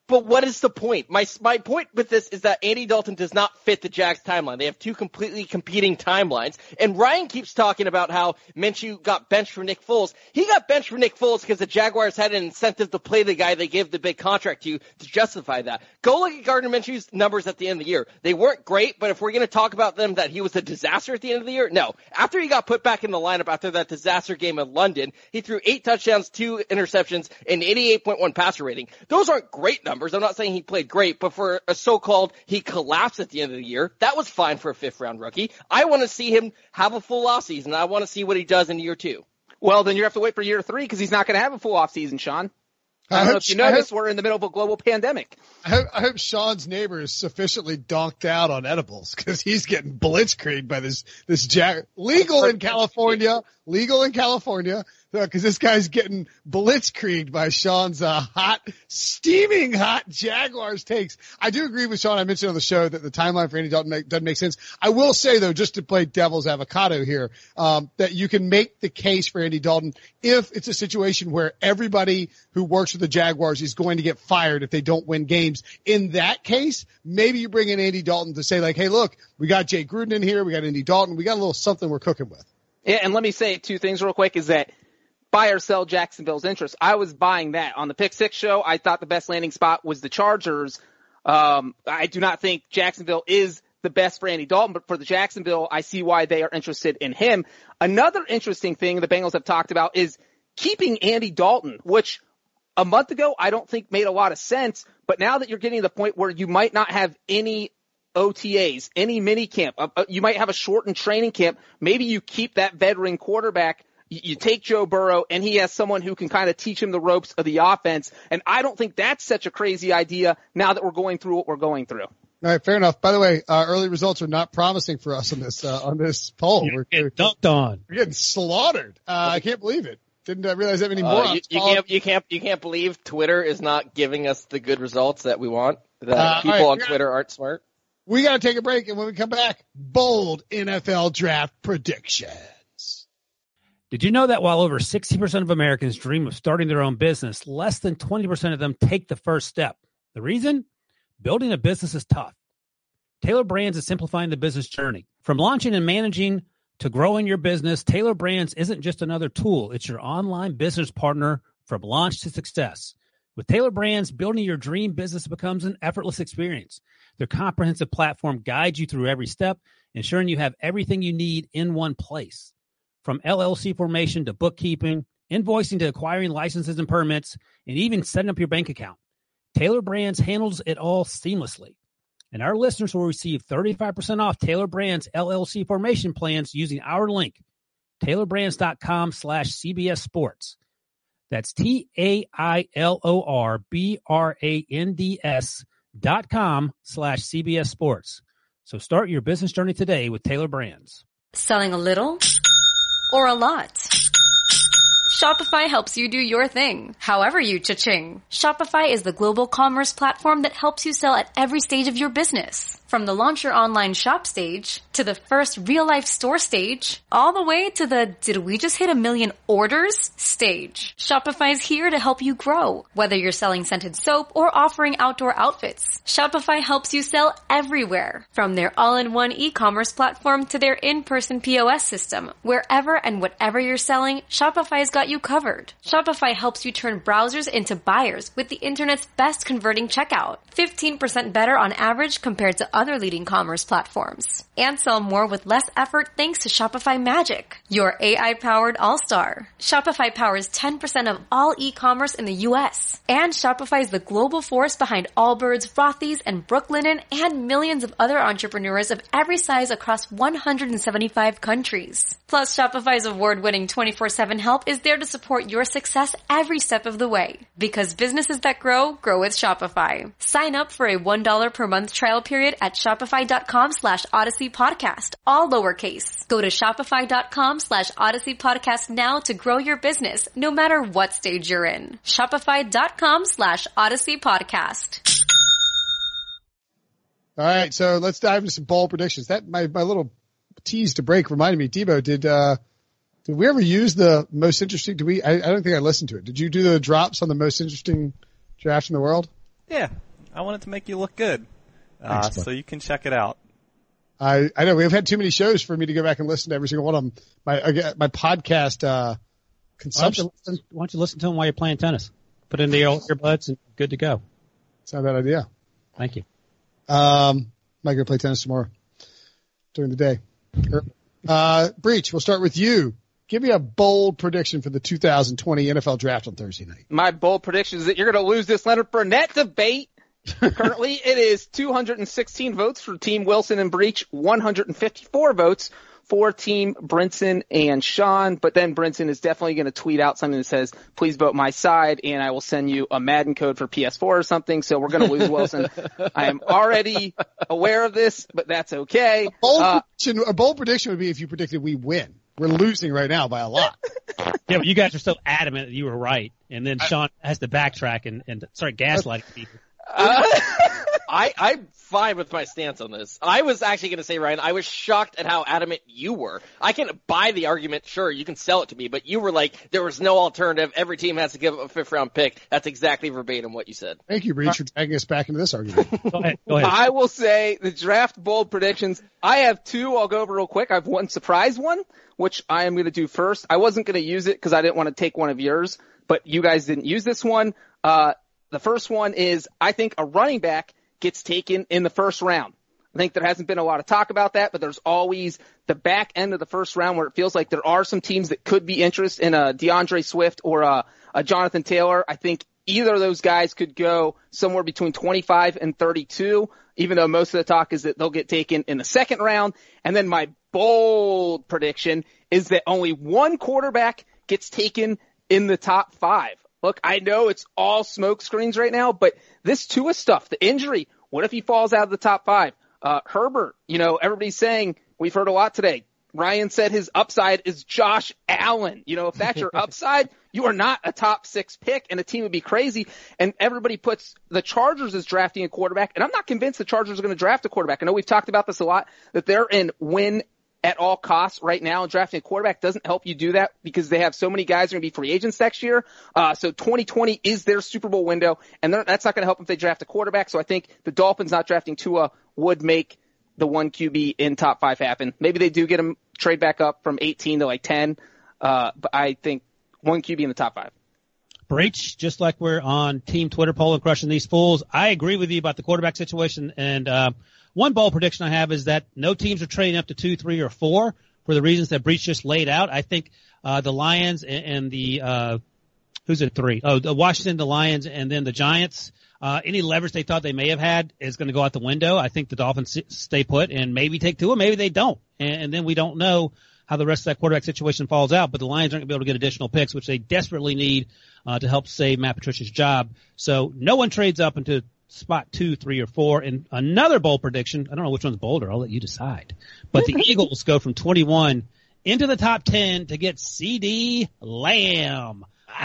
[SPEAKER 4] But what is the point? My point with this is that Andy Dalton does not fit the Jags timeline. They have two completely competing timelines. And Ryan keeps talking about how Minshew got benched for Nick Foles. He got benched for Nick Foles because the Jaguars had an incentive to play the guy they gave the big contract to justify that. Go look at Gardner Minshew's numbers at the end of the year. They weren't great, but if we're going to talk about them that he was a disaster at the end of the year, no. After he got put back in the lineup after that disaster game in London, he threw 8 touchdowns, 2 interceptions, and 88.1 passer rating. Those aren't great numbers. I'm not saying he played great, but for a so-called he collapsed at the end of the year, that was fine for a 5th-round rookie. I want to see him have a full offseason. I want to see what he does in year 2.
[SPEAKER 2] Well, then you have to wait for year 3 because he's not going to have a full offseason, Sean. I don't know if you noticed, we're in the middle of a global pandemic.
[SPEAKER 1] I hope Sean's neighbor is sufficiently donked out on edibles because he's getting blitzkrieged by this legal in California, because this guy's getting blitzkrieged by Sean's steaming hot Jaguars takes. I do agree with Sean. I mentioned on the show that the timeline for Andy Dalton doesn't make sense. I will say, though, just to play devil's avocado here, that you can make the case for Andy Dalton if it's a situation where everybody who works with the Jaguars is going to get fired if they don't win games. In that case, maybe you bring in Andy Dalton to say, like, hey, look, we got Jay Gruden in here, we got Andy Dalton, we got a little something we're cooking with.
[SPEAKER 2] Yeah, and let me say 2 things real quick is that buy or sell Jacksonville's interest. I was buying that. On the Pick 6 show, I thought the best landing spot was the Chargers. I do not think Jacksonville is the best for Andy Dalton, but for the Jacksonville, I see why they are interested in him. Another interesting thing the Bengals have talked about is keeping Andy Dalton, which a month ago I don't think made a lot of sense, but now that you're getting to the point where you might not have any OTAs, any mini camp, you might have a shortened training camp, maybe you keep that veteran quarterback. You take Joe Burrow, and he has someone who can kind of teach him the ropes of the offense. And I don't think that's such a crazy idea now that we're going through what we're going through.
[SPEAKER 1] All right, fair enough. By the way, early results are not promising for us on this poll.
[SPEAKER 3] We're getting dunked on.
[SPEAKER 1] We're getting slaughtered. I can't believe it. Didn't realize that many morons.
[SPEAKER 4] You can't believe Twitter is not giving us the good results that we want. That people on Twitter aren't smart.
[SPEAKER 1] We got to take a break, and when we come back, bold NFL draft predictions.
[SPEAKER 3] Did you know that while over 60% of Americans dream of starting their own business, less than 20% of them take the first step? The reason? Building a business is tough. Taylor Brands is simplifying the business journey. From launching and managing to growing your business, Taylor Brands isn't just another tool. It's your online business partner from launch to success. With Taylor Brands, building your dream business becomes an effortless experience. Their comprehensive platform guides you through every step, ensuring you have everything you need in one place. From LLC formation to bookkeeping, invoicing to acquiring licenses and permits, and even setting up your bank account, Taylor Brands handles it all seamlessly. And our listeners will receive 35% off Taylor Brands LLC formation plans using our link, taylorbrands.com/CBS Sports. That's TAILORBRANDS.com/CBS Sports. So start your business journey today with Taylor Brands.
[SPEAKER 6] Selling a little or a lot? Shopify helps you do your thing, however you cha-ching. Shopify is the global commerce platform that helps you sell at every stage of your business. From the launch your online shop stage, to the first real-life store stage, all the way to the did we just hit 1 million orders stage. Shopify's here to help you grow, whether you're selling scented soap or offering outdoor outfits. Shopify helps you sell everywhere, from their all-in-one e-commerce platform to their in-person POS system. Wherever and whatever you're selling, Shopify's got you covered. Shopify helps you turn browsers into buyers with the internet's best converting checkout. 15% better on average compared to other leading commerce platforms. And sell more with less effort thanks to Shopify Magic, your AI-powered all-star. Shopify powers 10% of all e-commerce in the U.S. And Shopify is the global force behind Allbirds, Rothy's, and Brooklinen, and millions of other entrepreneurs of every size across 175 countries. Plus, Shopify's award-winning 24/7 help is there to support your success every step of the way. Because businesses that grow, grow with Shopify. Sign up for a $1 per month trial period at shopify.com/Odyssey Podcast, all lowercase. Go to shopify.com/Odyssey Podcast now to grow your business, no matter what stage you're in. Shopify.com/Odyssey Podcast.
[SPEAKER 1] All right, so let's dive into some bold predictions. That my little tease to break reminded me, Debo, did we ever use the most interesting? I don't think I listened to it. Did you do the drops on the most interesting draft in the world?
[SPEAKER 5] Yeah, I want it to make you look good. So you can check it out.
[SPEAKER 1] I know we've had too many shows for me to go back and listen to every single one of them. My podcast consumption.
[SPEAKER 3] Why don't you listen to them while you're playing tennis? Put in the earbuds and good to go.
[SPEAKER 1] It's not a bad idea.
[SPEAKER 3] Thank you.
[SPEAKER 1] Might go play tennis tomorrow during the day. Breach, we'll start with you. Give me a bold prediction for the 2020 NFL Draft on Thursday night.
[SPEAKER 2] My bold prediction is that you're going to lose this Leonard Fournette debate. Currently, it is 216 votes for Team Wilson and Breach, 154 votes for Team Brinson and Sean. But then Brinson is definitely going to tweet out something that says, please vote my side, and I will send you a Madden code for PS4 or something. So we're going to lose Wilson. I am already aware of this, but that's okay.
[SPEAKER 1] A bold prediction would be if you predicted we win. We're losing right now by a lot.
[SPEAKER 3] Yeah, but you guys are so adamant that you were right, and then Sean has to backtrack and start gaslighting people.
[SPEAKER 4] I'm fine with my stance on this. I was actually going to say, Ryan, I was shocked at how adamant you were. I can buy the argument, sure, you can sell it to me, but you were like, there was no alternative. Every team has to give up a fifth-round pick. That's exactly verbatim what you said.
[SPEAKER 1] Thank you, Breach, for dragging us back into this argument.
[SPEAKER 3] Go ahead.
[SPEAKER 2] I will say the draft bold predictions. I have two. I'll go over real quick. I have one surprise one, which I am going to do first. I wasn't going to use it because I didn't want to take one of yours, but you guys didn't use this one. The first one is I think a running back gets taken in the first round. I think there hasn't been a lot of talk about that, but there's always the back end of the first round where it feels like there are some teams that could be interested in a DeAndre Swift or a Jonathan Taylor. I think either of those guys could go somewhere between 25 and 32, even though most of the talk is that they'll get taken in the second round. And then my bold prediction is that only one quarterback gets taken in the top 5. Look, I know it's all smoke screens right now, but this Tua stuff, the injury, what if he falls out of the top 5? Herbert, everybody's saying, we've heard a lot today. Ryan said his upside is Josh Allen. If that's your upside, you are not a top 6 pick, and a team would be crazy. And everybody puts the Chargers as drafting a quarterback, and I'm not convinced the Chargers are going to draft a quarterback. I know we've talked about this a lot, that they're in win at all costs right now, and drafting a quarterback doesn't help you do that because they have so many guys who are going to be free agents next year. So 2020 is their Super Bowl window, and that's not going to help if they draft a quarterback. So I think the Dolphins not drafting Tua would make the 1 QB in top 5 happen. Maybe they do get him trade back up from 18 to 10. But I think 1 QB in the top 5.
[SPEAKER 3] Breach, just like we're on Team Twitter poll and crushing these fools, I agree with you about the quarterback situation. And one bold prediction I have is that no teams are trading up to 2, 3, or 4 for the reasons that Breach just laid out. I think the Lions and the who's at 3? Oh, the Washington, the Lions, and then the Giants. Any leverage they thought they may have had is going to go out the window. I think the Dolphins stay put and maybe take Tua, maybe they don't. And then we don't know how the rest of that quarterback situation falls out. But the Lions aren't going to be able to get additional picks, which they desperately need to help save Matt Patricia's job. So no one trades up into spot 2, 3, or 4. And another bold prediction, I don't know which one's bolder. I'll let you decide. But the Eagles go from 21 into the top 10 to get CeeDee Lamb.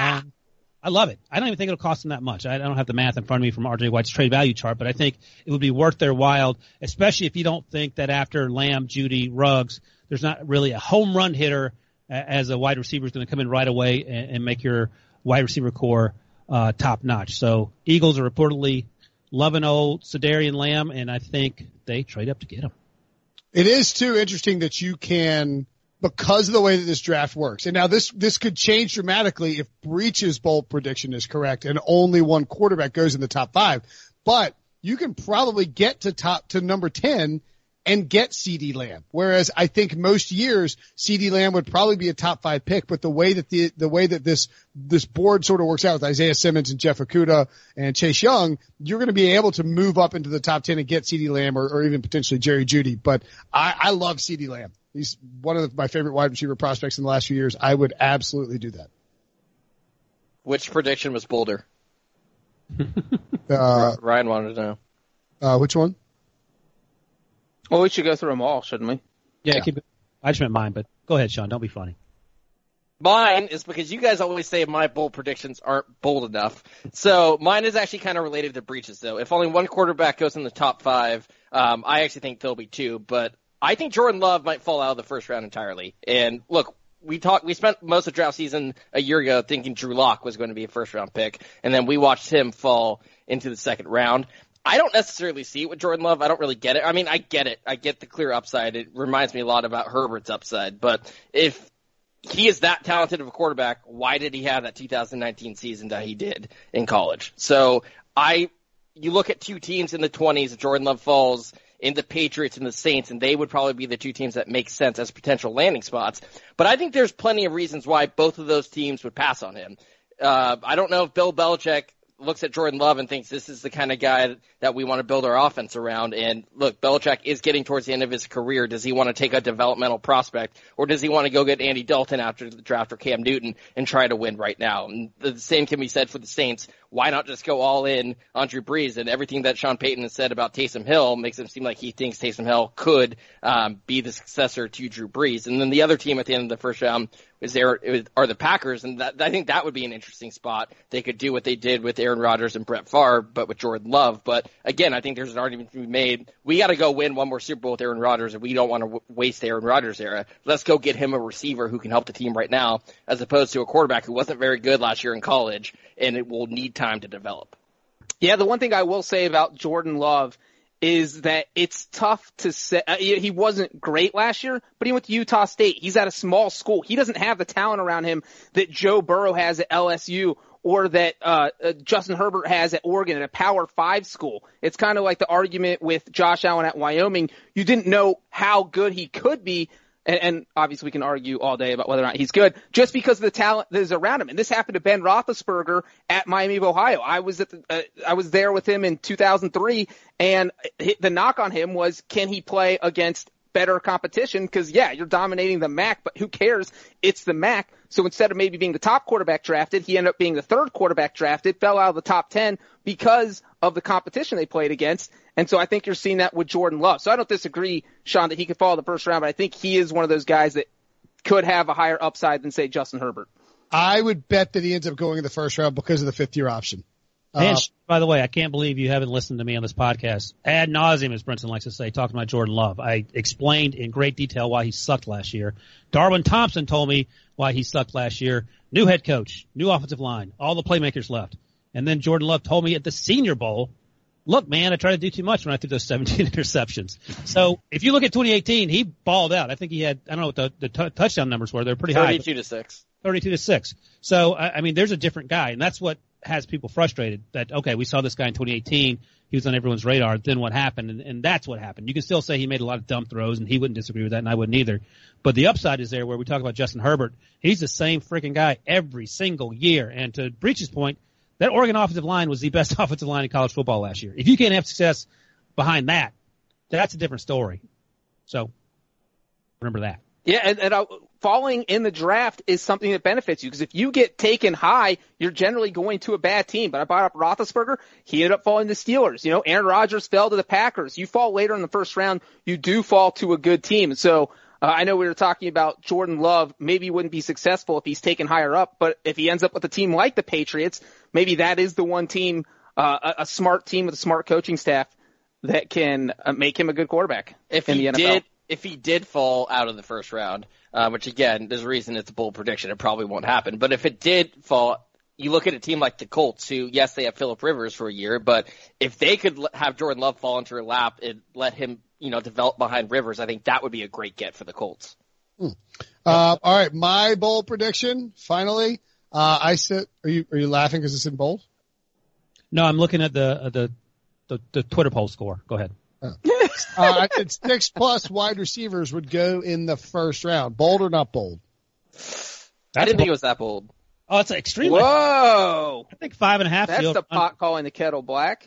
[SPEAKER 3] I love it. I don't even think it'll cost them that much. I don't have the math in front of me from RJ White's trade value chart, but I think it would be worth their while, especially if you don't think that after Lamb, Judy, Ruggs, there's not really a home run hitter as a wide receiver is going to come in right away and make your wide receiver core top notch. So Eagles are reportedly loving old Cedarian Lamb, and I think they trade up to get him.
[SPEAKER 1] It is too interesting that you can, because of the way that this draft works. And now this could change dramatically if Breach's bold prediction is correct and only one quarterback goes in the top 5. But you can probably get to number 10 and get CeeDee Lamb. Whereas I think most years CeeDee Lamb would probably be a top 5 pick, but the way that this board sort of works out with Isaiah Simmons and Jeff Okudah and Chase Young, you're going to be able to move up into the top 10 and get CeeDee Lamb or even potentially Jerry Jeudy. But I love CeeDee Lamb. He's one of my favorite wide receiver prospects in the last few years. I would absolutely do that.
[SPEAKER 4] Which prediction was bolder? Ryan wanted to know.
[SPEAKER 1] Which one?
[SPEAKER 2] Well, we should go through them all, shouldn't we?
[SPEAKER 3] Yeah. Keep it. I just meant mine, but go ahead, Sean. Don't be funny.
[SPEAKER 4] Mine is because you guys always say my bold predictions aren't bold enough. So mine is actually kind of related to Breach's, though. If only one quarterback goes in the top 5, I actually think there'll be 2, but I think Jordan Love might fall out of the first round entirely. And look, we spent most of draft season a year ago thinking Drew Lock was going to be a first round pick, and then we watched him fall into the second round. I don't necessarily see it with Jordan Love. I don't really get it. I mean, I get it. I get the clear upside. It reminds me a lot about Herbert's upside. But if he is that talented of a quarterback, why did he have that 2019 season that he did in college? So you look at two teams in the 20s, Jordan Love falls in the Patriots and the Saints, and they would probably be the two teams that make sense as potential landing spots. But I think there's plenty of reasons why both of those teams would pass on him. I don't know if Bill Belichick looks at Jordan Love and thinks this is the kind of guy that we want to build our offense around. And look, Belichick is getting towards the end of his career. Does he want to take a developmental prospect, or does he want to go get Andy Dalton after the draft or Cam Newton and try to win right now? And the same can be said for the Saints. Why not just go all in on Drew Brees? And everything that Sean Payton has said about Taysom Hill makes him seem like he thinks Taysom Hill could be the successor to Drew Brees. And then the other team at the end of the first round are the Packers, and I think that would be an interesting spot. They could do what they did with Aaron Rodgers and Brett Favre, but with Jordan Love. But again, I think there's an argument to be made. We got to go win one more Super Bowl with Aaron Rodgers, and we don't want to waste the Aaron Rodgers era. Let's go get him a receiver who can help the team right now, as opposed to a quarterback who wasn't very good last year in college, and it will need time to develop.
[SPEAKER 2] Yeah, the one thing I will say about Jordan Love is that it's tough to say. He wasn't great last year, but he went to Utah State. He's at a small school. He doesn't have the talent around him that Joe Burrow has at LSU or that Justin Herbert has at Oregon at a Power 5 school. It's kind of like the argument with Josh Allen at Wyoming. You didn't know how good he could be. And obviously we can argue all day about whether or not he's good just because of the talent that is around him. And this happened to Ben Roethlisberger at Miami of Ohio. I was there with him in 2003, and the knock on him was, can he play against better competition? Because, yeah, you're dominating the MAC, but who cares? It's the MAC. So instead of maybe being the top quarterback drafted, he ended up being the third quarterback drafted, fell out of the top 10 because of the competition they played against. And so I think you're seeing that with Jordan Love. So I don't disagree, Sean, that he could fall in the first round, but I think he is one of those guys that could have a higher upside than, say, Justin Herbert.
[SPEAKER 1] I would bet that he ends up going in the first round because of the fifth-year option.
[SPEAKER 3] And by the way, I can't believe you haven't listened to me on this podcast ad nauseum, as Brinson likes to say, talking about Jordan Love. I explained in great detail why he sucked last year. Darwin Thompson told me why he sucked last year. New head coach, new offensive line, all the playmakers left. And then Jordan Love told me at the Senior Bowl, look, man, I tried to do too much when I threw those 17 interceptions. So if you look at 2018, he balled out. I think he had, I don't know what the touchdown numbers were. They're pretty high.
[SPEAKER 4] 32-6.
[SPEAKER 3] 32-6. So, I mean, there's a different guy, and that's what has people frustrated that, okay, we saw this guy in 2018. He was on everyone's radar. Then what happened? And that's what happened. You can still say he made a lot of dumb throws, and he wouldn't disagree with that, and I wouldn't either. But the upside is there where we talk about Justin Herbert. He's the same freaking guy every single year. And to Breach's point, that Oregon offensive line was the best offensive line in college football last year. If you can't have success behind that, that's a different story. So remember that.
[SPEAKER 2] Yeah, and falling in the draft is something that benefits you, because if you get taken high, you're generally going to a bad team. But I brought up Roethlisberger. He ended up falling to Steelers. You know, Aaron Rodgers fell to the Packers. You fall later in the first round, you do fall to a good team. And so I know we were talking about Jordan Love. Maybe he wouldn't be successful if he's taken higher up, but if he ends up with a team like the Patriots, maybe that is the one team, a smart team with a smart coaching staff that can make him a good quarterback in the NFL.
[SPEAKER 4] If he did fall out of the first round, which again, there's a reason it's a bold prediction, it probably won't happen. But if it did fall, you look at a team like the Colts, who, yes, they have Phillip Rivers for a year, but if they could have Jordan Love fall into her lap and let him, develop behind Rivers, I think that would be a great get for the Colts.
[SPEAKER 1] All right, my bold prediction, finally. Are you laughing because it's in bold?
[SPEAKER 3] No, I'm looking at the Twitter poll score. Go ahead.
[SPEAKER 1] Oh. It's 6+ wide receivers would go in the first round. Bold or not bold?
[SPEAKER 4] I didn't think it was that bold.
[SPEAKER 3] Oh, it's extremely.
[SPEAKER 2] Whoa!
[SPEAKER 3] I think 5.5.
[SPEAKER 2] That's the pot calling the kettle black.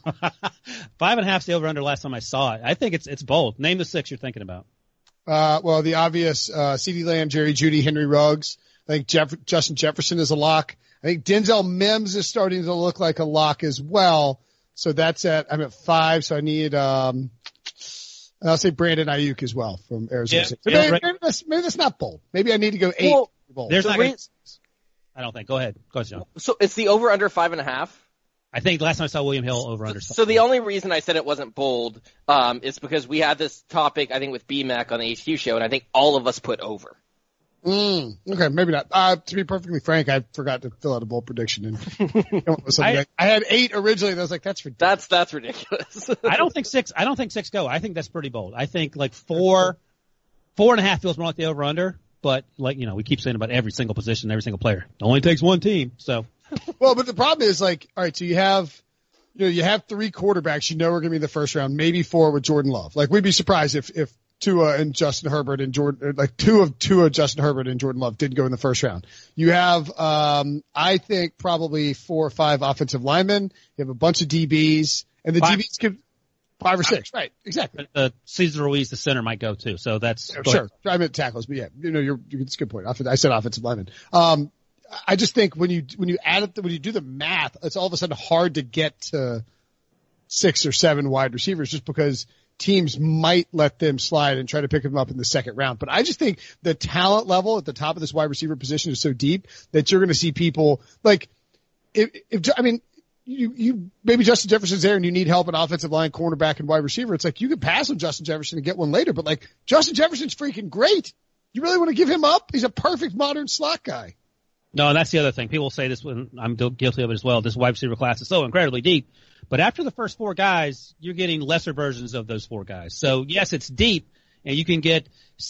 [SPEAKER 3] 5.5 the over under last time I saw it. I think it's bold. Name the 6 you're thinking about.
[SPEAKER 1] Well, the obvious CeeDee Lamb, Jerry Jeudy, Henry Ruggs. I think Justin Jefferson is a lock. I think Denzel Mims is starting to look like a lock as well. So I'm at 5, so I need, I'll say Brandon Ayuk as well from Arizona State. Maybe that's not bold. Maybe I need to go 8.
[SPEAKER 4] Well,
[SPEAKER 1] bold.
[SPEAKER 3] There's I don't think. Go ahead, John.
[SPEAKER 4] So it's the over under 5.5?
[SPEAKER 3] I think last time I saw William Hill over under.
[SPEAKER 4] So the only reason I said it wasn't bold, is because we had this topic, I think, with BMAC on the HQ show, and I think all of us put over.
[SPEAKER 1] Okay, maybe not. To be perfectly frank, I forgot to fill out a bold prediction, and I had 8 originally, and I was like, "That's ridiculous."
[SPEAKER 4] That's ridiculous.
[SPEAKER 3] I don't think 6 go. I think that's pretty bold. I think like 4.5 feels more like the over/under. But like we keep saying about every single position, every single player. It only takes one team. So,
[SPEAKER 1] well, but the problem is like, all right, so you have 3 quarterbacks. Are going to be in the first round, maybe 4 with Jordan Love. Like we'd be surprised if Tua and Justin Herbert and Jordan, like Tua, Justin Herbert and Jordan Love didn't go in the first round. You have, I think probably 4 or 5 offensive linemen. You have a bunch of DBs, and the DBs could 5 or 6. Right, exactly.
[SPEAKER 3] Cesar Ruiz, the center, might go too. So that's
[SPEAKER 1] sure. I meant tackles, but yeah, it's a good point. I said offensive linemen. I just think when you add it, when you do the math, it's all of a sudden hard to get to 6 or 7 wide receivers just because teams might let them slide and try to pick them up in the second round. But I just think the talent level at the top of this wide receiver position is so deep that you're going to see people like, you maybe Justin Jefferson's there and you need help in offensive line, cornerback, and wide receiver. It's like you could pass on Justin Jefferson and get one later, but like Justin Jefferson's freaking great. You really want to give him up? He's a perfect modern slot guy.
[SPEAKER 3] No, and that's the other thing. People say this when I'm guilty of it as well. This wide receiver class is so incredibly deep. But after the first 4 guys, you're getting lesser versions of those 4 guys. So, yes, it's deep, and you can get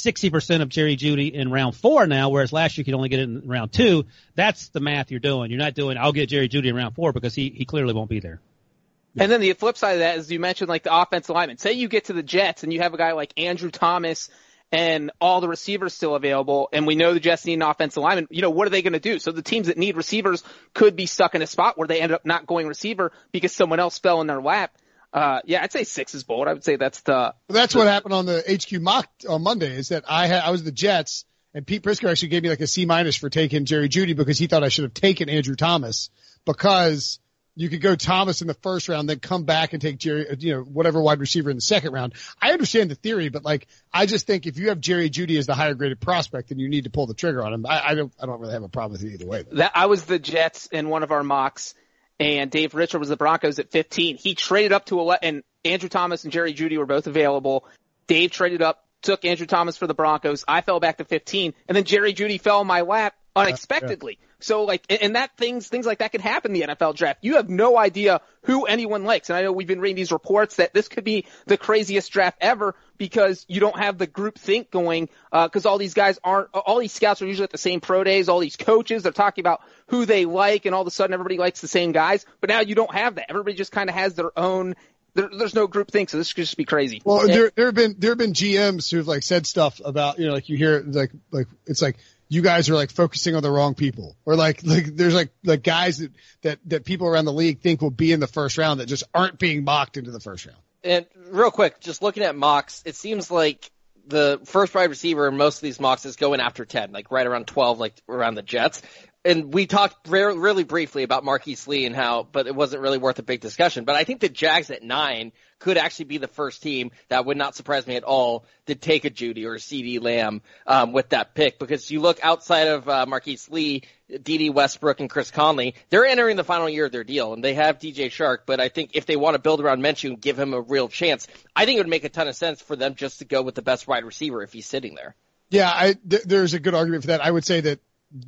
[SPEAKER 3] 60% of Jerry Jeudy in round 4 now, whereas last year you could only get it in round 2. That's the math you're doing. You're not doing, I'll get Jerry Jeudy in round 4 because he clearly won't be there.
[SPEAKER 2] And then the flip side of that is you mentioned like the offensive lineman. Say you get to the Jets and you have a guy like Andrew Thomas and all the receivers still available, and we know the Jets need an offensive lineman. What are they going to do? So the teams that need receivers could be stuck in a spot where they end up not going receiver because someone else fell in their lap. I'd say 6 is bold. I would say that's what
[SPEAKER 1] happened on the HQ mock on Monday is that I was the Jets, and Pete Prisco actually gave me like a C- for taking Jerry Jeudy because he thought I should have taken Andrew Thomas because you could go Thomas in the first round, then come back and take Jerry, whatever wide receiver in the second round. I understand the theory, but like, I just think if you have Jerry Jeudy as the higher graded prospect, then you need to pull the trigger on him. I don't really have a problem with it either way.
[SPEAKER 2] I was the Jets in one of our mocks, and Dave Richard was the Broncos at 15. He traded up to 11, and Andrew Thomas and Jerry Jeudy were both available. Dave traded up, took Andrew Thomas for the Broncos. I fell back to 15, and then Jerry Jeudy fell in my lap unexpectedly. Yeah. So like, and that things like that could happen in the NFL draft. You have no idea who anyone likes. And I know we've been reading these reports that this could be the craziest draft ever because you don't have the group think going, cause all these scouts are usually at the same pro days. All these coaches, they're talking about who they like, and all of a sudden everybody likes the same guys. But now you don't have that. Everybody just kind of has their own. There's no group think, so this could just be crazy.
[SPEAKER 1] Well, there have been GMs who've like said stuff about, like you hear like it's like, you guys are like focusing on the wrong people, or like there's like guys that people around the league think will be in the first round that just aren't being mocked into the first round.
[SPEAKER 4] And real quick, just looking at mocks, it seems like the first wide receiver in most of these mocks is going after 10, like right around 12, like around the Jets. And we talked really briefly about Marquise Lee and but it wasn't really worth a big discussion. But I think the Jags at 9 could actually be the first team that would not surprise me at all to take a Jeudy or a CeeDee Lamb, with that pick. Because you look outside of, Marquise Lee, D.D. Westbrook and Chris Conley, they're entering the final year of their deal and they have DJ Shark. But I think if they want to build around Minshew and give him a real chance, I think it would make a ton of sense for them just to go with the best wide receiver if he's sitting there.
[SPEAKER 1] Yeah, there's a good argument for that. I would say that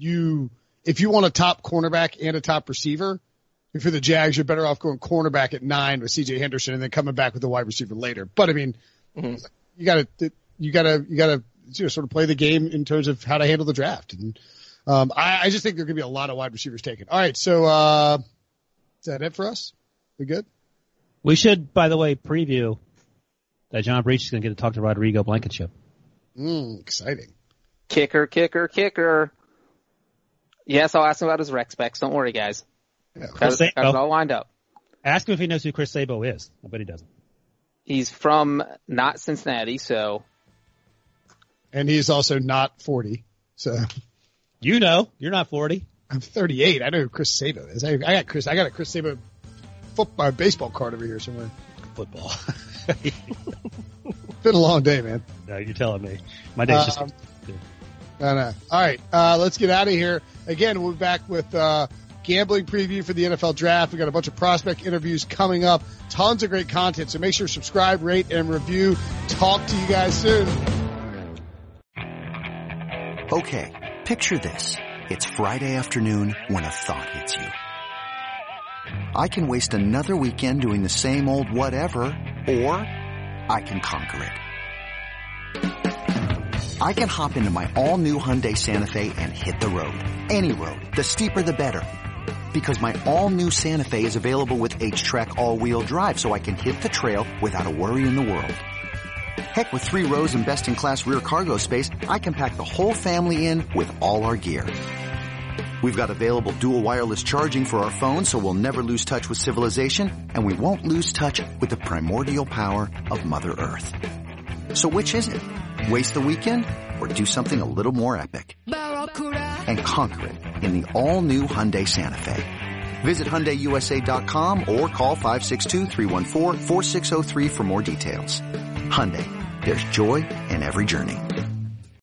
[SPEAKER 1] if you want a top cornerback and a top receiver, if you're the Jags, you're better off going cornerback at 9 with C.J. Henderson and then coming back with the wide receiver later. But I mean, you gotta sort of play the game in terms of how to handle the draft. And I just think there could be a lot of wide receivers taken. All right, so is that it for us? We good?
[SPEAKER 3] We should, by the way, preview that John Breach is going to get to talk to Rodrigo Blankenship.
[SPEAKER 1] Exciting.
[SPEAKER 2] Kicker. Yes, I'll ask him about his rec specs. Don't worry, guys.
[SPEAKER 1] Yeah,
[SPEAKER 2] got it all lined up.
[SPEAKER 3] Ask him if he knows who Chris Sabo is. I bet he doesn't.
[SPEAKER 2] He's from not Cincinnati, so.
[SPEAKER 1] And he's also not 40, so.
[SPEAKER 3] You're not 40.
[SPEAKER 1] I'm 38. I know who Chris Sabo is. I got a Chris Sabo baseball card over here somewhere.
[SPEAKER 3] Football.
[SPEAKER 1] Been a long day, man.
[SPEAKER 3] No, you're telling me. My day's just.
[SPEAKER 1] No. All right, let's get out of here. Again, we'll be back with gambling preview for the NFL draft. We got a bunch of prospect interviews coming up. Tons of great content, so make sure to subscribe, rate, and review. Talk to you guys soon.
[SPEAKER 7] Okay, picture this. It's Friday afternoon when a thought hits you. I can waste another weekend doing the same old whatever, or I can conquer it. I can hop into my all-new Hyundai Santa Fe and hit the road. Any road. The steeper the better. Because my all-new Santa Fe is available with H-Track all-wheel drive, so I can hit the trail without a worry in the world. Heck, with 3 rows and best-in-class rear cargo space, I can pack the whole family in with all our gear. We've got available dual wireless charging for our phones, so we'll never lose touch with civilization, and we won't lose touch with the primordial power of Mother Earth. So which is it? Waste the weekend or do something a little more epic? And conquer it in the all-new Hyundai Santa Fe. Visit HyundaiUSA.com or call 562-314-4603 for more details. Hyundai, there's joy in every journey.